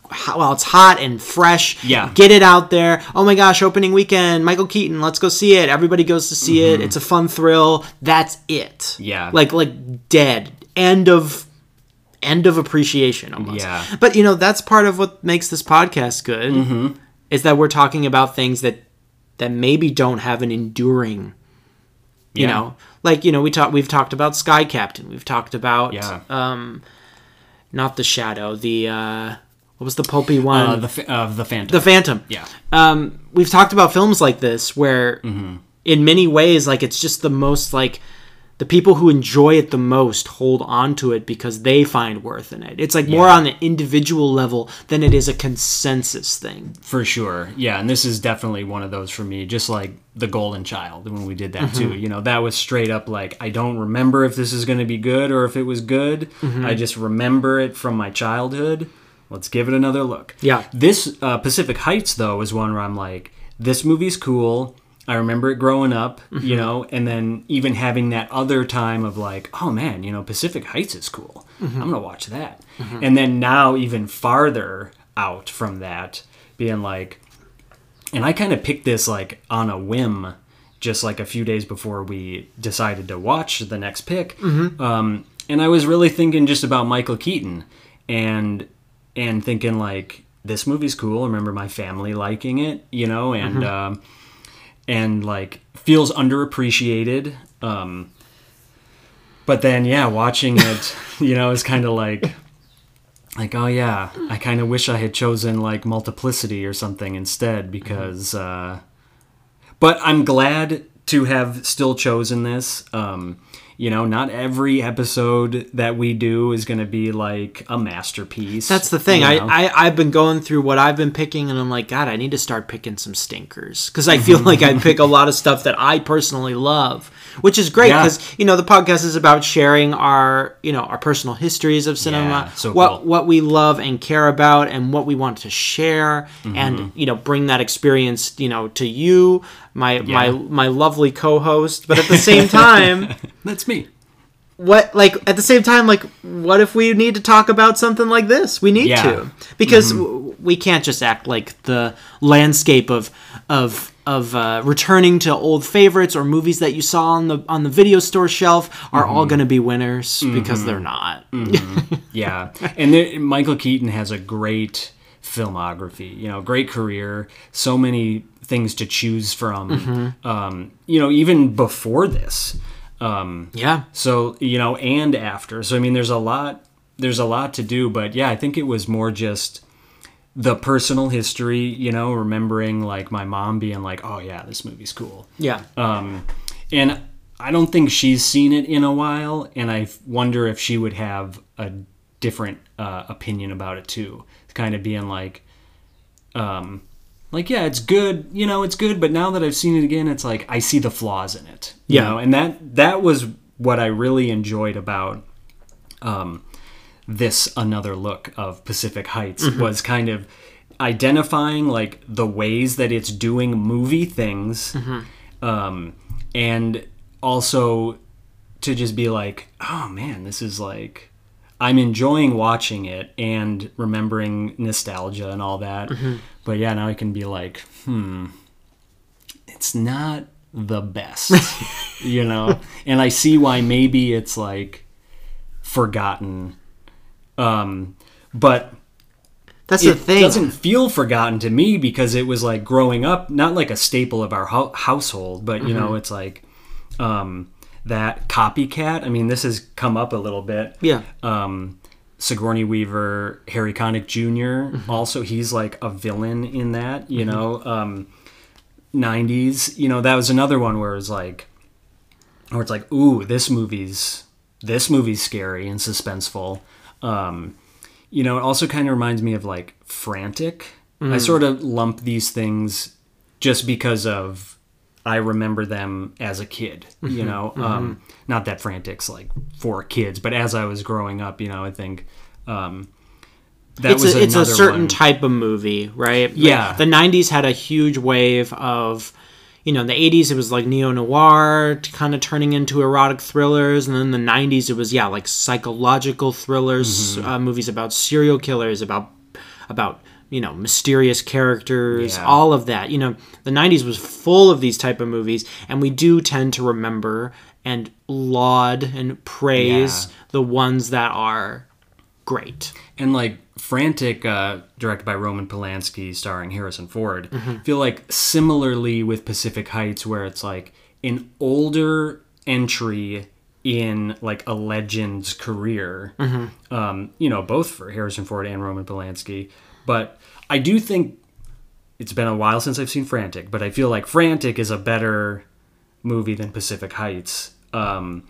while it's hot and fresh.
Yeah.
Get it out there. Oh my gosh, opening weekend, Michael Keaton, let's go see it. Everybody goes to see mm-hmm. it. It's a fun thrill. That's it.
Yeah.
Like like dead. End of end of appreciation almost.
Yeah.
But you know, that's part of what makes this podcast good. Mm-hmm. Is that we're talking about things that that maybe don't have an enduring, you yeah. know, like, you know, we talk, we've talked about Sky Captain. We've talked about,
yeah.
um, not The Shadow, the, uh, what was the pulpy one?
Uh, the, uh, the Phantom.
The Phantom.
Yeah.
Um, we've talked about films like this where mm-hmm. in many ways, like, it's just the most, like, the people who enjoy it the most hold on to it because they find worth in it. It's like yeah. more on an individual level than it is a consensus thing.
For sure. Yeah, and this is definitely one of those for me, just like The Golden Child when we did that mm-hmm. too. You know, that was straight up like, I don't remember if this is going to be good or if it was good. Mm-hmm. I just remember it from my childhood. Let's give it another look.
Yeah.
This uh, Pacific Heights, though, is one where I'm like, this movie's cool. I remember it growing up, mm-hmm. you know, and then even having that other time of like, oh man, you know, Pacific Heights is cool. Mm-hmm. I'm going to watch that. Mm-hmm. And then now even farther out from that, being like, and I kind of picked this like on a whim, just like a few days before we decided to watch the next pick. Mm-hmm. Um, and I was really thinking just about Michael Keaton and, and thinking like, this movie's cool. I remember my family liking it, you know, and, mm-hmm. um, and like feels underappreciated. Um, but then, yeah, watching it, you know, is kind of like, like, oh yeah, I kind of wish I had chosen like Multiplicity or something instead because, uh, but I'm glad to have still chosen this. Um, you know, not every episode that we do is going to be like a masterpiece.
That's the thing.
You know?
I, I, I've been going through what I've been picking, and I'm like, God, I need to start picking some stinkers. Because I feel like I pick a lot of stuff that I personally love, which is great because, yeah. you know, the podcast is about sharing our, you know, our personal histories of cinema,
yeah, so
what,
cool.
what we love and care about and what we want to share mm-hmm. and, you know, bring that experience, you know, to you, my, yeah. my, my lovely co-host. But at the same time...
That's me.
What, like, at the same time, like, what if we need to talk about something like this? We need
yeah.
to. Because
mm-hmm.
w- we can't just act like the landscape of of of uh, returning to old favorites or movies that you saw on the on the video store shelf are mm-hmm. all going to be winners, mm-hmm. because they're not.
Mm-hmm. Yeah. And there, Michael Keaton has a great filmography, you know, great career, so many things to choose from, mm-hmm. um, you know, even before this. Um,
yeah.
So, you know, and after. So, I mean, there's a lot, there's a lot to do, but yeah, I think it was more just the personal history, you know, remembering like my mom being like, oh yeah, this movie's cool.
Yeah.
Um, and I don't think she's seen it in a while, and I wonder if she would have a different uh, opinion about it too. Kind of being like, um, like, yeah, it's good, you know, it's good, but now that I've seen it again, it's like, I see the flaws in it, you
yeah.
know, and that, that was what I really enjoyed about, um, this Another Look of Pacific Heights mm-hmm. was kind of identifying, like, the ways that it's doing movie things, mm-hmm. um, and also to just be like, oh man, this is like, I'm enjoying watching it and remembering nostalgia and all that. Mm-hmm. But yeah, now I can be like, hmm, it's not the best, you know? And I see why maybe it's like forgotten. Um, but
that's
it
the thing.
doesn't feel forgotten to me because it was like growing up, not like a staple of our ho- household, but you mm-hmm. know, it's like, um, that Copycat, I mean, this has come up a little bit.
Yeah.
Um, Sigourney Weaver, Harry Connick Junior Mm-hmm. Also, he's like a villain in that, you mm-hmm. know. Um, nineties, you know, that was another one where it was like, where it's like, ooh, this movie's, this movie's scary and suspenseful. Um, you know, it also kind of reminds me of like Frantic. Mm. I sort of lump these things just because of, I remember them as a kid, you mm-hmm, know, mm-hmm. um, not that Frantic's like for kids, but as I was growing up, you know, I think, um, that
it's
was
a, it's a certain
one.
type of movie, right?
Yeah.
Like, the nineties had a huge wave of, you know, in the eighties it was like neo-noir kind of turning into erotic thrillers, and then in the nineties it was, yeah, like psychological thrillers, mm-hmm. uh, movies about serial killers, about about, you know, mysterious characters,
Yeah.
all of that. You know, the nineties was full of these type of movies, and we do tend to remember and laud and praise
Yeah.
the ones that are great.
And like Frantic, uh, directed by Roman Polanski, starring Harrison Ford, I feel like similarly with Pacific Heights, where it's like an older entry in like a legend's career, um, you know, both for Harrison Ford and Roman Polanski. But I do think it's been a while since I've seen Frantic, but I feel like Frantic is a better movie than Pacific Heights. Um,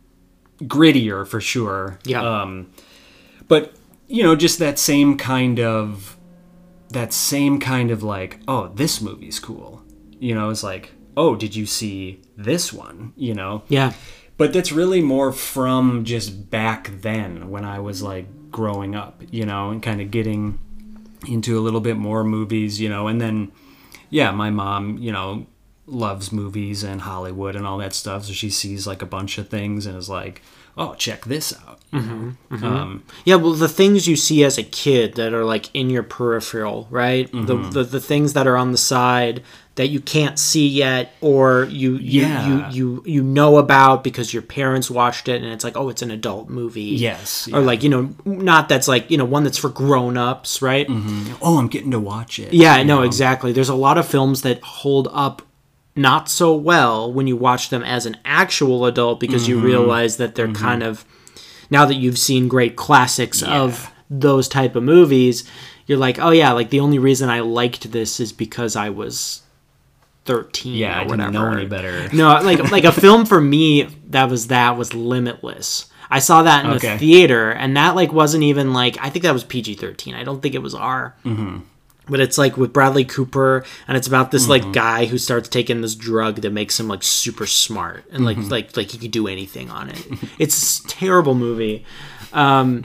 grittier for sure.
Yeah.
Um, but you know, just that same kind of that same kind of like, oh, this movie's cool. You know, it's like, oh, did you see this one? You know?
Yeah.
But that's really more from just back then when I was like growing up, you know, and kind of getting into a little bit more movies, you know, and then, yeah, my mom, you know, loves movies and Hollywood and all that stuff. So she sees like a bunch of things and is like, oh, check this out.
Mm-hmm, mm-hmm.
Um,
yeah, well, the things you see as a kid that are like in your peripheral, right?
Mm-hmm.
The, the the things that are on the side that you can't see yet, or you you,
Yeah.
you you you know about because your parents watched it, and it's like, oh, it's an adult movie.
Yes.
Or
yeah.
like, you know, not that's like, you know, one that's for grown-ups, right?
Oh, I'm getting to watch it.
Yeah,
you
no,
know?
exactly. There's a lot of films that hold up not so well when you watch them as an actual adult, because
Mm-hmm.
you realize that they're kind of, now that you've seen great classics
Yeah.
of those type of movies, you're like, oh yeah, like the only reason I liked this is because I was thirteen
Yeah,
or
I
whatever.
didn't know any better.
No, like like a film for me that was that was Limitless. I saw that in
Okay.
the theater, and that like wasn't even like, I think that was P G thirteen. I don't think it was R. Mm-hmm. But it's like with Bradley Cooper, and it's about this like guy who starts taking this drug that makes him like super smart, and like like like he could do anything on it. It's a terrible movie. Um,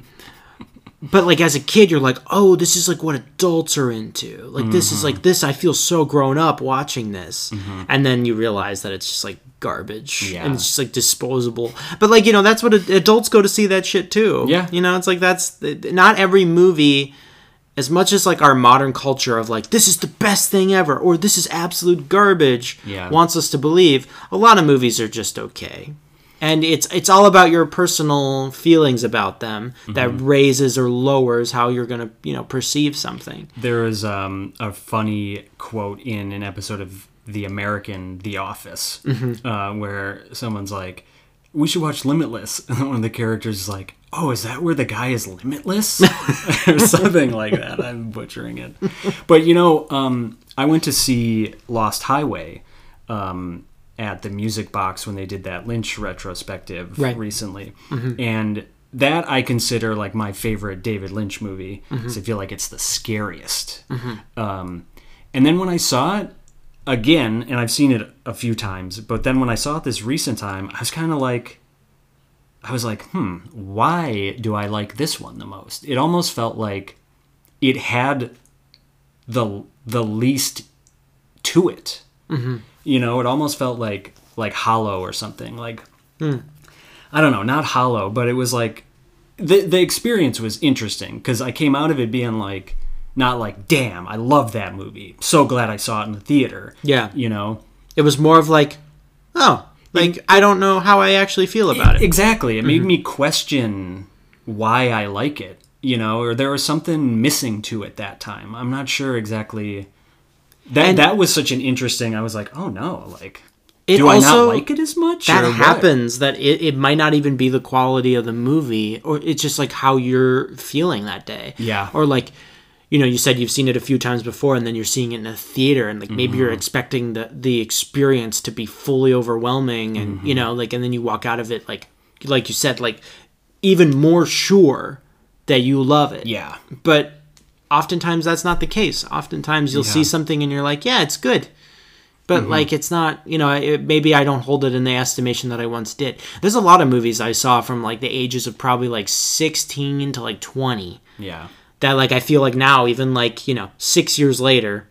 but like as a kid, you're like, oh, this is like what adults are into. Like this is like this. I feel so grown up watching this, and then you realize that it's just like garbage,
Yeah.
and it's just like disposable. But like, you know, that's what adults go to see that shit too.
Yeah.
You know, it's like that's not every movie. As much as like our modern culture of like, this is the best thing ever, or this is absolute garbage,
Yeah.
wants us to believe, a lot of movies are just okay. And it's it's all about your personal feelings about them that raises or lowers how you're going to, you know, perceive something.
There was um, a funny quote in an episode of The American The Office, uh, where someone's like, we should watch Limitless. And one of the characters is like, oh, is that where the guy is limitless? Or something like that. I'm butchering it. But, you know, um, I went to see Lost Highway um, at the Music Box when they did that Lynch retrospective
Right.
recently. And that I consider like my favorite David Lynch movie, because I feel like it's the scariest. Um, and then when I saw it, again, and I've seen it a few times, but then when I saw it this recent time, I was kind of like, I was like, hmm, why do I like this one the most? It almost felt like it had the the least to it. Mm-hmm. You know, it almost felt like like hollow or something. Like,
Mm.
I don't know, not hollow, but it was like the the experience was interesting because I came out of it being like, not like, damn, I love that movie. So glad I saw it in the theater.
Yeah.
You know?
It was more of like, oh, like, I don't know how I actually feel about it.
Exactly. It made me question why I like it, you know, or there was something missing to it that time. I'm not sure exactly. That
And-
that was such an interesting, I was like, oh no, like,
It
do I not
also-
like it as much?
That
or what?
happens, that it, it might not even be the quality of the movie, or it's just like how you're feeling that day.
Yeah.
Or like, you know, you said you've seen it a few times before, and then you're seeing it in a theater, and like maybe
Mm-hmm.
you're expecting the the experience to be fully overwhelming, and
Mm-hmm.
you know, like, and then you walk out of it like, like you said, like even more sure that you love it.
Yeah.
But oftentimes that's not the case. Oftentimes you'll see
Yeah.
something and you're like, yeah, it's good. But like, it's not, you know, it, maybe I don't hold it in the estimation that I once did. There's a lot of movies I saw from like the ages of probably like sixteen to like twenty
Yeah.
that like I feel like now, even like, you know, six years later,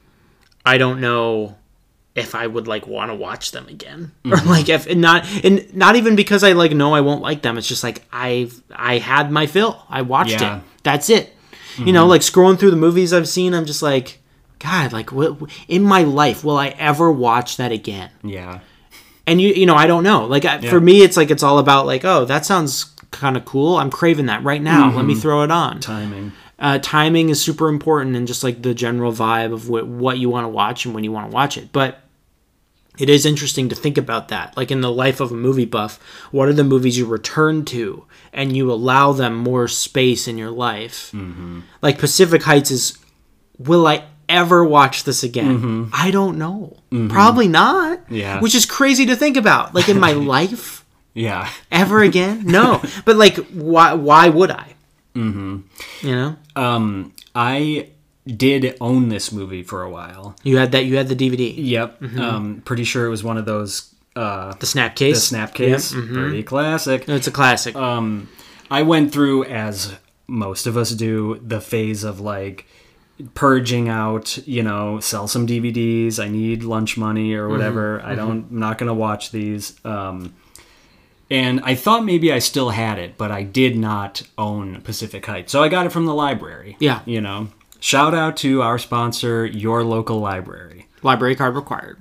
I don't know if I would like want to watch them again, or like if and not and not even because I like know I won't like them. It's just like I've I had my fill. I watched
Yeah.
it. That's it. You know, like scrolling through the movies I've seen, I'm just like, God, like, what, in my life, will I ever watch that again?
Yeah.
And you, you know, I don't know. Like I,
Yeah.
for me, it's like it's all about like, oh, that sounds kind of cool. I'm craving that right now.
Mm-hmm.
Let me throw it on.
Timing.
Uh, timing is super important, and just like the general vibe of what what you want to watch and when you want to watch it. But it is interesting to think about that. Like in the life of a movie buff, what are the movies you return to and you allow them more space in your life?
Mm-hmm.
Like Pacific Heights is, will I ever watch this again?
Mm-hmm.
I don't know. Mm-hmm. Probably not.
Yeah.
Which is crazy to think about. Like in my life,
Yeah.
ever again? No. But like, why? Why would I? Mm-hmm. You know.
Um, I did own this movie for a while.
You had that. You had the D V D.
Yep. Mm-hmm. Um, pretty sure it was one of those. Uh,
The snap case.
the snap case.
Yep. Mm-hmm.
Pretty classic.
No, it's a classic.
Um, I went through, as most of us do, the phase of like purging out, you know, sell some D V Ds. I need lunch money or whatever. Mm-hmm. I don't, I'm not going to watch these. Um, and I thought maybe I still had it, but I did not own Pacific Heights. So I got it from the library.
Yeah.
You know, shout out to our sponsor, your local library.
Library card required.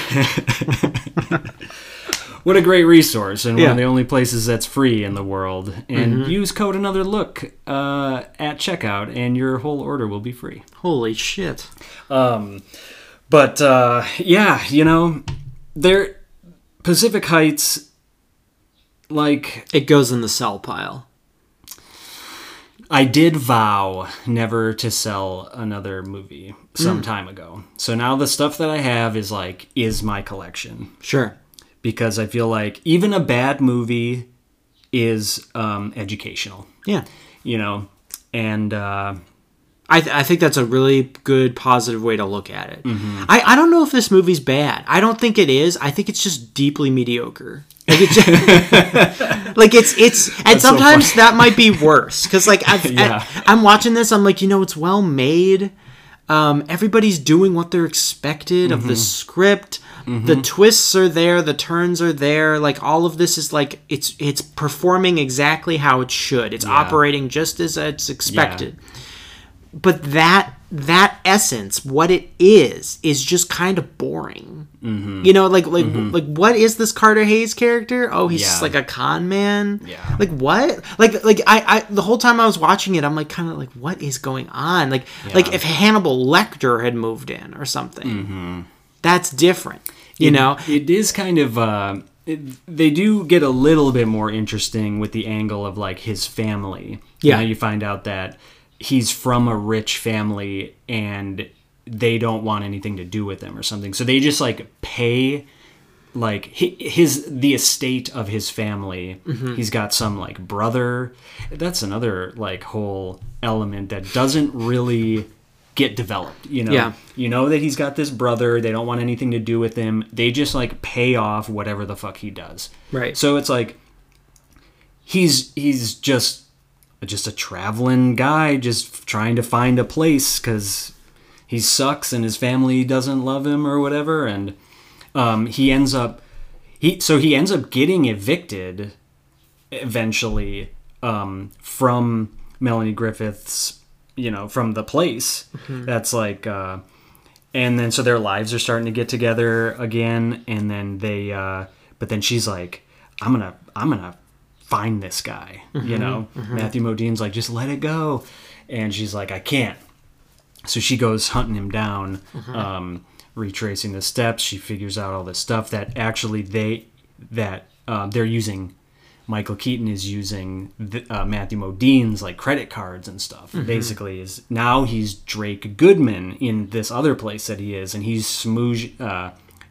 What a great resource, and
Yeah.
one of the only places that's free in the world. And mm-hmm. use code Another Look uh, at checkout, and your whole order will be free.
Holy shit!
Um, but uh, yeah, you know, there Pacific Heights, like
it goes in the sell pile.
I did vow never to sell another movie some
Mm.
time ago. So now the stuff that I have is like is my collection.
Sure.
Because I feel like even a bad movie is um, educational.
Yeah.
You know, and uh,
I, th- I think that's a really good, positive way to look at it.
Mm-hmm.
I, I don't know if this movie's bad. I don't think it is. I think it's just deeply mediocre. Like it's, just, like it's, it's and
That's so
sometimes
funny.
that might be worse. Because like I've,
Yeah.
I, I'm watching this, I'm like, you know, it's well made. Um, everybody's doing what they're expected of the script. Mm-hmm. The twists are there, the turns are there. Like all of this is like it's it's performing exactly how it should. It's
Yeah.
operating just as it's expected. Yeah. But that that essence, what it is, is just kind of boring. Mm-hmm. You know, like like mm-hmm. like what is this Carter Hayes character? Oh, he's
Yeah.
just like a con man.
Yeah.
Like what? Like like I, I the whole time I was watching it, I'm like kind of like what is going on? Like
Yeah.
like if Hannibal Lecter had moved in or something.
Mm-hmm.
That's different. You
it,
know?
It is kind of uh, it, they do get a little bit more interesting with the angle of like his family.
Yeah.
You know, you find out that he's from a rich family and they don't want anything to do with him or something. So they just like pay like his the estate of his family. Mm-hmm. He's got some like brother. That's another like whole element that doesn't really get developed, you know.
Yeah.
You know that he's got this brother. They don't want anything to do with him. They just like pay off whatever the fuck he does.
Right.
So it's like he's he's just just a traveling guy just trying to find a place because he sucks and his family doesn't love him or whatever, and um, he ends up he so he ends up getting evicted eventually um, from Melanie Griffith's, you know, from the place. Mm-hmm. That's like uh, and then so their lives are starting to get together again, and then they uh, but then she's like, I'm gonna I'm gonna find this guy, mm-hmm, you know. Mm-hmm. Matthew Modine's like, just let it go, and she's like, I can't. So she goes hunting him down, mm-hmm. um, retracing the steps. She figures out all this stuff that actually they that uh, they're using. Michael Keaton is using the, uh, Matthew Modine's like credit cards and stuff. Mm-hmm. Basically, is now he's Drake Goodman in this other place that he is, and he's smooge. Uh,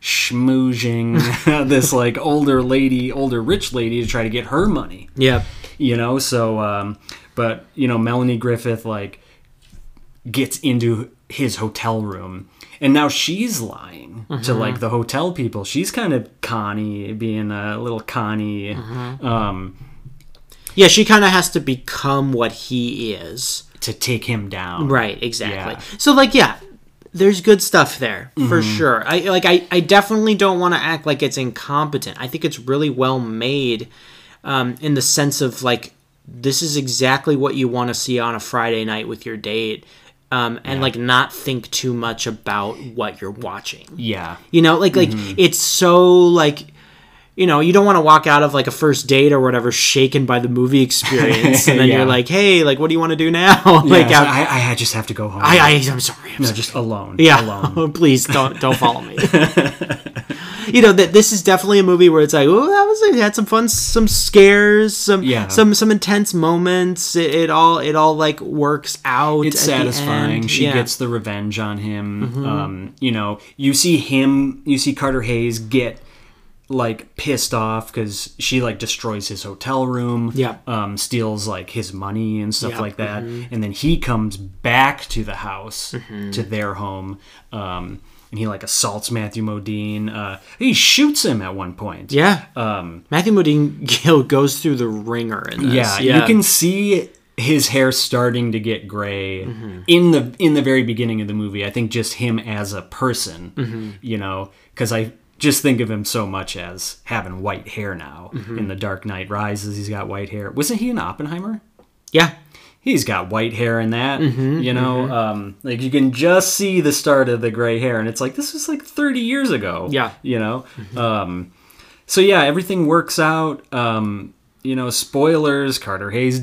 schmoozing this like older lady, older rich lady to try to get her money.
Yeah.
You know, so um but you know, Melanie Griffith like gets into his hotel room and now she's lying mm-hmm. to like the hotel people. She's kind of Connie, being a little Connie. Mm-hmm. Um
yeah, she kind of has to become what he is
to take him down.
Right, exactly.
Yeah.
So like yeah, there's good stuff there for
mm-hmm.
sure. I like. I, I definitely don't want to act like it's incompetent. I think it's really well made, um, in the sense of like this is exactly what you want to see on a Friday night with your date. Um, and yeah. like not think too much about what you're watching.
Yeah.
You know, like, like mm-hmm. it's so like, you know, you don't want to walk out of like a first date or whatever shaken by the movie experience. And then yeah. you're like, hey, like, what do you want to do now?
Yeah,
like,
so I, I just have to go home.
I, I, I'm sorry. I'm
no,
sorry.
just alone.
Yeah.
Alone.
Please don't, don't follow me. You know, that this is definitely a movie where it's like, oh, that was it had some fun, some scares, some
yeah.
some some intense moments. It, it all it all like works out.
It's satisfying. She
yeah.
gets the revenge on him. Mm-hmm. Um, you know, you see him, you see Carter Hayes get like pissed off because she like destroys his hotel room.
Yeah,
um, steals like his money and stuff
yep.
like that,
mm-hmm.
and then he comes back to the house
mm-hmm.
to their home. Um, And he like assaults Matthew Modine. Uh, he shoots him at one point.
Yeah.
Um,
Matthew Modine Gill goes through the ringer in this.
Yeah,
yeah.
You can see his hair starting to get gray mm-hmm. in the in the very beginning of the movie. I think just him as a person, mm-hmm. you know, because I just think of him so much as having white hair now. Mm-hmm. In The Dark Knight Rises, he's got white hair. Wasn't he in Oppenheimer?
Yeah.
He's got white hair in that,
mm-hmm,
you know,
mm-hmm.
um, like you can just see the start of the gray hair, and it's like this was like thirty years ago.
Yeah,
you know. Mm-hmm. Um, so yeah, everything works out. Um, you know, spoilers: Carter Hayes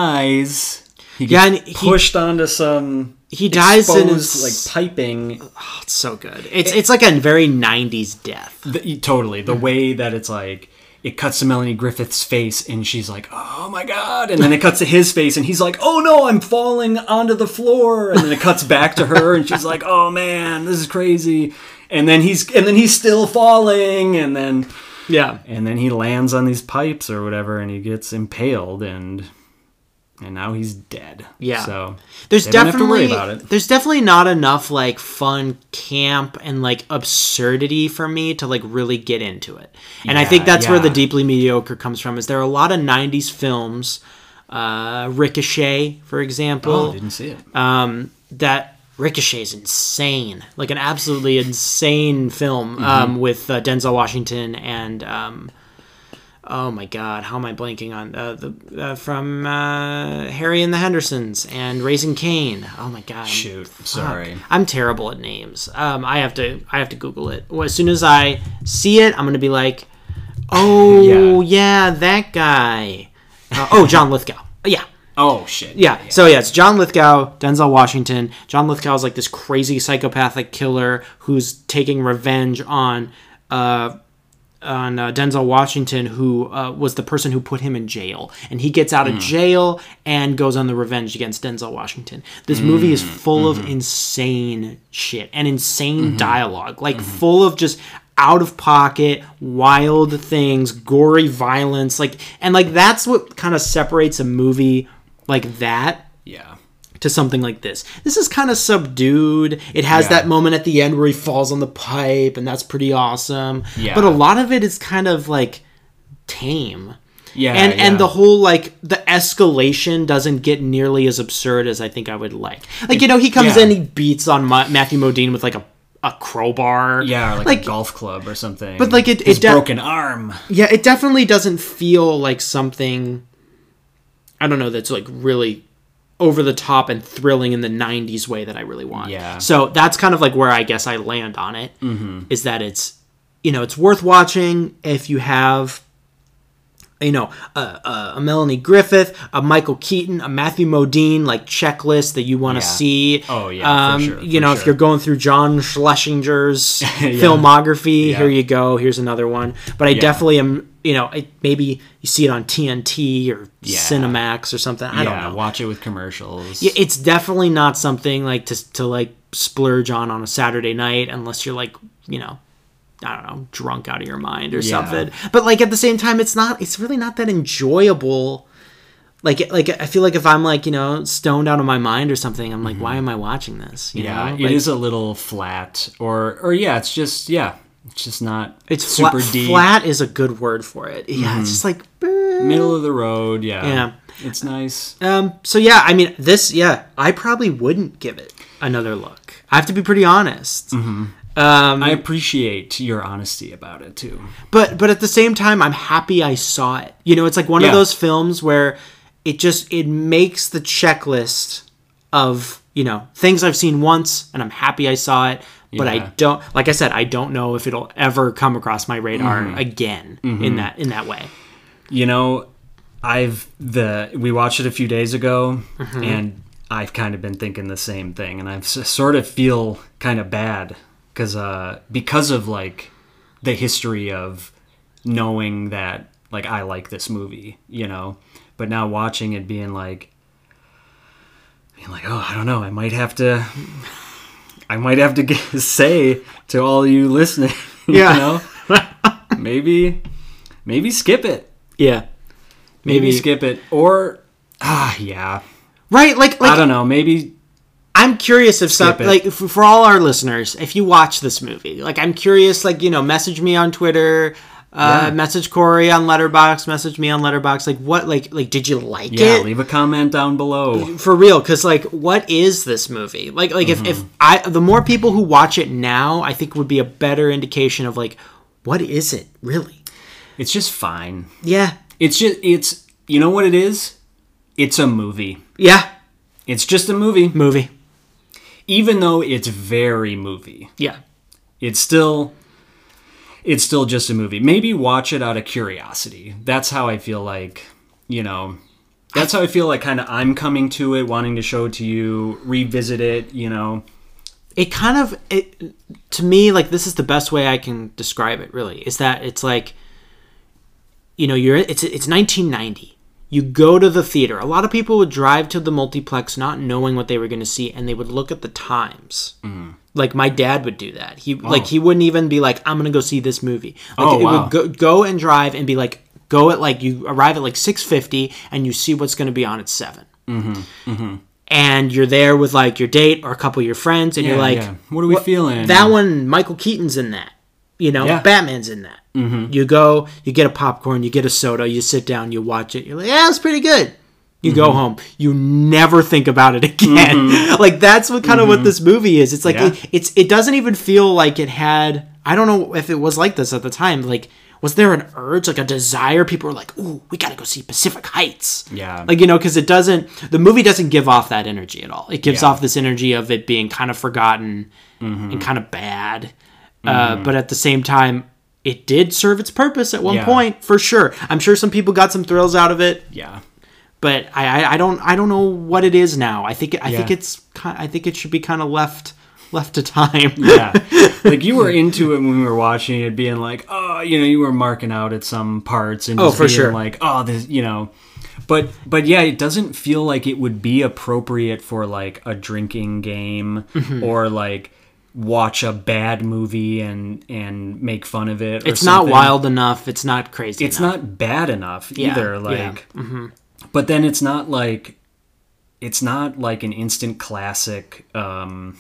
dies. He gets yeah, and he, pushed onto some.
He dies
exposed,
in his
like piping.
Oh, it's so good. It's it, it's like a very nineties death.
The, totally, the mm-hmm. way that it's like. It cuts to Melanie Griffith's face, and she's like, oh my God. And then it cuts to his face, and he's like, oh no, I'm falling onto the floor. And then it cuts back to her, and she's like, oh man, this is crazy. And then he's and then he's still falling, and then
yeah.
And then he lands on these pipes or whatever, and he gets impaled, and and now he's dead.
Yeah.
So
there's
they
definitely
don't have to worry about it.
There's definitely not enough like fun camp and like absurdity for me to like really get into it. And
yeah,
I think that's
yeah.
where the deeply mediocre comes from. Is there are a lot of nineties films, uh, Ricochet, for example.
Oh, I didn't see it.
Um, that Ricochet is insane, like an absolutely insane film mm-hmm. um, with uh, Denzel Washington and. Um, Oh my God! How am I blanking on uh, the uh, from uh, Harry and the Hendersons and Raising Cain? Oh my God!
Shoot,
fuck.
sorry.
I'm terrible at names. Um, I have to I have to Google it. Well, as soon as I see it, I'm gonna be like, oh yeah, yeah that guy. Uh, oh, John Lithgow. Yeah.
Oh shit.
Yeah. yeah. So yeah, it's John Lithgow, Denzel Washington. John Lithgow is like this crazy psychopathic killer who's taking revenge on. Uh, on uh, Denzel Washington, who uh, was the person who put him in jail. And he gets out of mm. jail and goes on the revenge against Denzel Washington. This mm. movie is full mm-hmm. of insane shit and insane mm-hmm. dialogue. Like, mm-hmm. full of just out-of-pocket, wild things, gory violence. Like, and, like, that's what kind of separates a movie like that.
Yeah.
To something like this. This is kind of subdued. It has yeah. that moment at the end where he falls on the pipe, and that's pretty awesome.
Yeah.
But a lot of it is kind of like tame.
Yeah.
And
yeah.
and the whole like the escalation doesn't get nearly as absurd as I think I would like. Like, you know, he comes
yeah.
in, he beats on Ma- Matthew Modine with like a a crowbar.
Yeah, or like,
like
a golf club or something.
But like it,
His
it de-
broken arm.
Yeah, it definitely doesn't feel like something I don't know that's like really over the top and thrilling in the nineties way that I really want.
Yeah.
So that's kind of like where I guess I land on it.
Mm-hmm.
Is that it's, you know, it's worth watching if you have, you know, a, a, a Melanie Griffith, a Michael Keaton, a Matthew Modine, like checklist that you want to
yeah.
see.
Oh, yeah,
um,
for sure.
You
for
know,
sure.
if you're going through John Schlesinger's
yeah.
filmography,
yeah.
here you go. Here's another one. But I
yeah.
definitely am, you know, it, maybe you see it on T N T or
yeah.
Cinemax or something. I
yeah,
don't know.
Watch it with commercials.
Yeah, it's definitely not something like to to like splurge on on a Saturday night unless you're like, you know, I don't know, drunk out of your mind or
yeah.
something. But like at the same time, it's not. It's really not that enjoyable. Like like I feel like if I'm like, you know, stoned out of my mind or something, I'm like, mm-hmm. why am I watching this? You
yeah,
know?
it
like,
is a little flat, or or yeah, it's just yeah, it's just not.
It's
super
flat,
deep.
Flat is a good word for it. Yeah, mm-hmm. it's just like eh.
middle of the road. Yeah,
yeah,
it's nice.
Um. So yeah, I mean, this. Yeah, I probably wouldn't give it another look. I have to be pretty honest.
Mm-hmm.
Um,
I appreciate your honesty about it too.
But but at the same time, I'm happy I saw it. You know, it's like one
yeah.
of those films where it just it makes the checklist of, you know, things I've seen once and I'm happy I saw it, but yeah. I don't, like I said, I don't know if it'll ever come across my radar mm-hmm. again mm-hmm. in that in that way.
You know, I've the we watched it a few days ago mm-hmm. and I've kind of been thinking the same thing, and I sort of feel kind of bad because uh, because of like the history of knowing that like I like this movie, you know, but now watching it being like. Being like, oh, I don't know. I might have to. I might have to get, say to all you listening. Yeah. You know, maybe, maybe skip it.
Yeah.
Maybe, maybe skip it, or ah, yeah.
Right. Like, like
I don't know. Maybe.
I'm curious if some, like for, for all our listeners, if you watch this movie, like I'm curious, like you know, message me on Twitter. Uh, yeah. Message Corey on Letterboxd. Message me on Letterboxd. Like what? Like like did you like
yeah,
it?
Yeah, leave a comment down below
for real. Because like, what is this movie? Like like mm-hmm. if if I the more people who watch it now, I think would be a better indication of like what is it really?
It's just fine.
Yeah.
It's just it's you know what it is. It's a movie.
Yeah.
It's just a movie.
Movie.
Even though it's very movie.
Yeah.
It's still. It's still just a movie. Maybe watch it out of curiosity. That's how I feel like, you know, that's how I feel like kind of I'm coming to it, wanting to show it to you, revisit it, you know.
It kind of, it to me, like, this is the best way I can describe it, really, is that it's like, you know, you're it's it's nineteen ninety. You go to the theater. A lot of people would drive to the multiplex not knowing what they were going to see, and they would look at the times. Mm. Like my dad would do that. He oh. like he wouldn't even be like, "I'm gonna go see this movie." Like
oh,
it
wow.
would go, go and drive and be like, go at like you arrive at like six fifty and you see what's gonna be on at seven. Mm-hmm. Mm-hmm. And you're there with like your date or a couple of your friends, and yeah, you're like, yeah.
"What are we feeling?"
That one, Michael Keaton's in that. You know, yeah. Batman's in that. Mm-hmm. You go, you get a popcorn, you get a soda, you sit down, you watch it. You're like, "Yeah, it's pretty good." You mm-hmm. go home. You never think about it again. Mm-hmm. Like that's what kind of mm-hmm. what this movie is. It's like yeah. it, it's it doesn't even feel like it had. I don't know if it was like this at the time. Like, was there an urge, like a desire? People were like, "Ooh, we got to go see Pacific Heights."
Yeah.
Like you know, because it doesn't. The movie doesn't give off that energy at all. It gives yeah. off this energy of it being kind of forgotten mm-hmm. and kind of bad. Mm-hmm. Uh, but at the same time, it did serve its purpose at one
yeah.
point for sure. I'm sure some people got some thrills out of it.
Yeah.
But I, I, I don't I don't know what it is now. I think I
yeah.
think it's I think it should be kind of left left to time.
Yeah, like you were into it when we were watching it, being like, oh, you know, you were marking out at some parts and just
oh, for
being
sure.
like, oh, this, you know, but but yeah, it doesn't feel like it would be appropriate for like a drinking game mm-hmm. or like watch a bad movie and and make fun of it. Or
it's
something.
not wild enough. It's not crazy.
It's
enough.
not bad enough
yeah.
either. Like.
Yeah. Mm-hmm.
But then it's not like it's not like an instant classic. Um,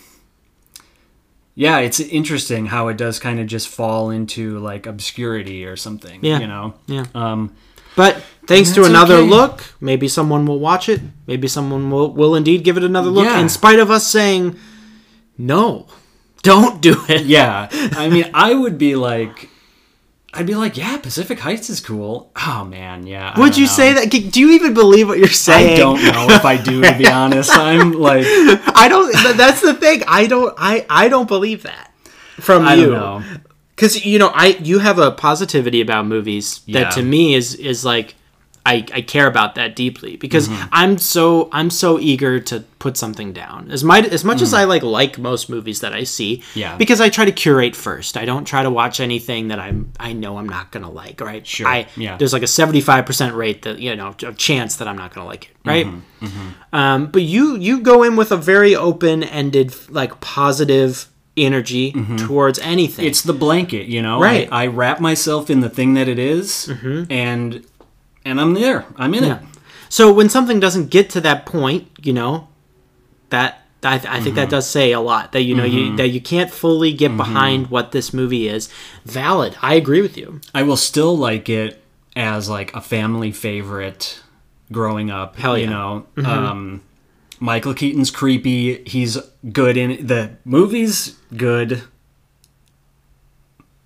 yeah, it's interesting how it does kind of just fall into like obscurity or something.
Yeah,
you know.
Yeah.
Um,
but thanks to another
okay.
look, maybe someone will watch it. Maybe someone will will indeed give it another look,
yeah.
in spite of us saying no, don't do it.
Yeah, I mean, I would be like. I'd be like, yeah, Pacific Heights is cool. Oh, man, yeah.
Would you
know.
say that? Do you even believe what you're saying?
I don't know if I do, to be honest. I'm like...
I don't... That's the thing. I don't I, I don't believe that from
I
you.
don't know.
Because, you know, I you have a positivity about movies that
yeah.
to me is is like... I, I care about that deeply because mm-hmm. I'm so I'm so eager to put something down as my as much mm. as I like like most movies that I see
yeah
because I try to curate first. I don't try to watch anything that I'm I know I'm not gonna like, right?
Sure.
I
yeah.
There's like a seventy-five percent rate that you know a chance that I'm not gonna like it, right?
Mm-hmm. Mm-hmm.
Um, but you you go in with a very open ended like positive energy mm-hmm. towards anything.
It's the blanket, you know.
Right.
I, I wrap myself in the thing that it is,
mm-hmm.
and. And I'm there. I'm in yeah. it.
So when something doesn't get to that point, you know, that I, th- I think mm-hmm. that does say a lot. That you know mm-hmm. you that you can't fully get mm-hmm. behind what this movie is. Valid. I agree with you.
I will still like it as like a family favorite growing up.
Hell yeah.
You know,
mm-hmm.
um, Michael Keaton's creepy. He's good in it. The movie's good.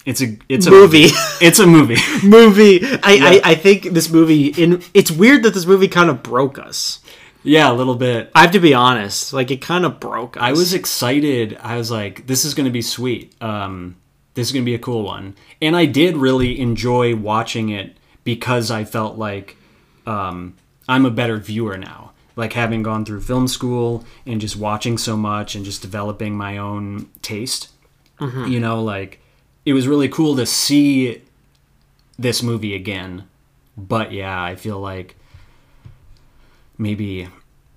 It's a it's a
movie.
It's a movie.
movie. I,
Yeah.
I I think this movie. In it's weird that this movie kind of broke us.
Yeah, a little bit.
I have to be honest. Like it kind of broke us.
I was excited. I was like, this is going to be sweet. Um, this is going to be a cool one. And I did really enjoy watching it because I felt like um, I'm a better viewer now. Like having gone through film school and just watching so much and just developing my own taste. Mm-hmm. You know, like it was really cool to see this movie again. But yeah, I feel like maybe,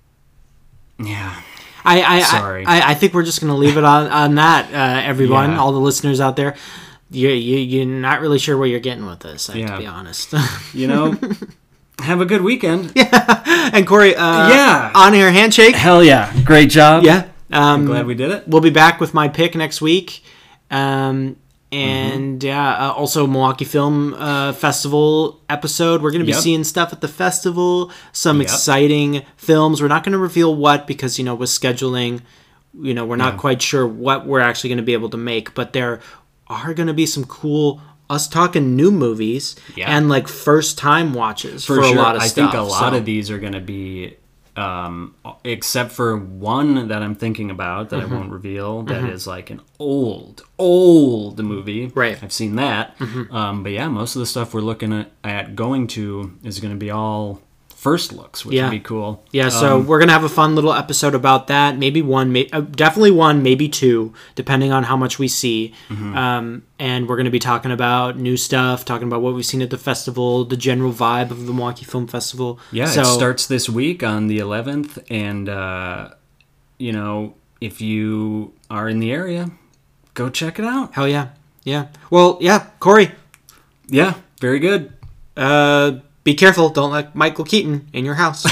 yeah.
I I,
Sorry.
I I think we're just gonna leave it on on that. Uh, everyone,
Yeah.
all the listeners out there, you you you're not really sure where you're getting with this. I have
Yeah.
to be honest.
You know, have a good weekend.
And Corey, uh,
Yeah.
on air handshake.
Hell yeah. Great job.
Yeah. Um,
Glad we did it.
We'll be back with my pick next week. Um, and yeah, uh, also Milwaukee Film uh, Festival episode. We're going to be
Yep.
seeing stuff at the festival, some
Yep.
exciting films. We're not going to reveal what because, you know, with scheduling, you know, we're not
Yeah.
quite sure what we're actually going to be able to make. But there are going to be some cool, us talking new movies
Yeah.
and like first time watches for,
For, sure.
a lot of
I
stuff.
think a lot
So-
of these are going to be, um, except for one that I'm thinking about that
Mm-hmm.
I won't reveal, that is like an old, old movie.
Right. Mm-hmm.
I've seen that. Um, but yeah, most of the stuff we're looking at, at going to is going to be all first looks, which
Yeah.
would be cool.
Yeah, so
Um,
we're gonna have a fun little episode about that. Maybe one, may, uh, definitely one, maybe two, depending on how much we see.
Mm-hmm.
Um, and we're gonna be talking about new stuff, talking about what we've seen at the festival, the general vibe of the Milwaukee Film Festival.
Yeah,
so,
it starts this week on the eleventh, and uh, you know, if you are in the area, go check it out.
Hell yeah, yeah. Well, yeah, Corey,
Yeah, very good.
uh, be careful. Don't let Michael Keaton in your house.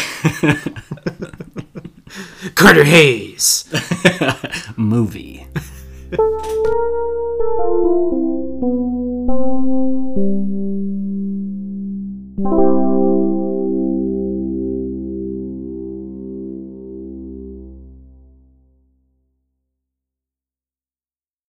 Carter Hayes.
Movie.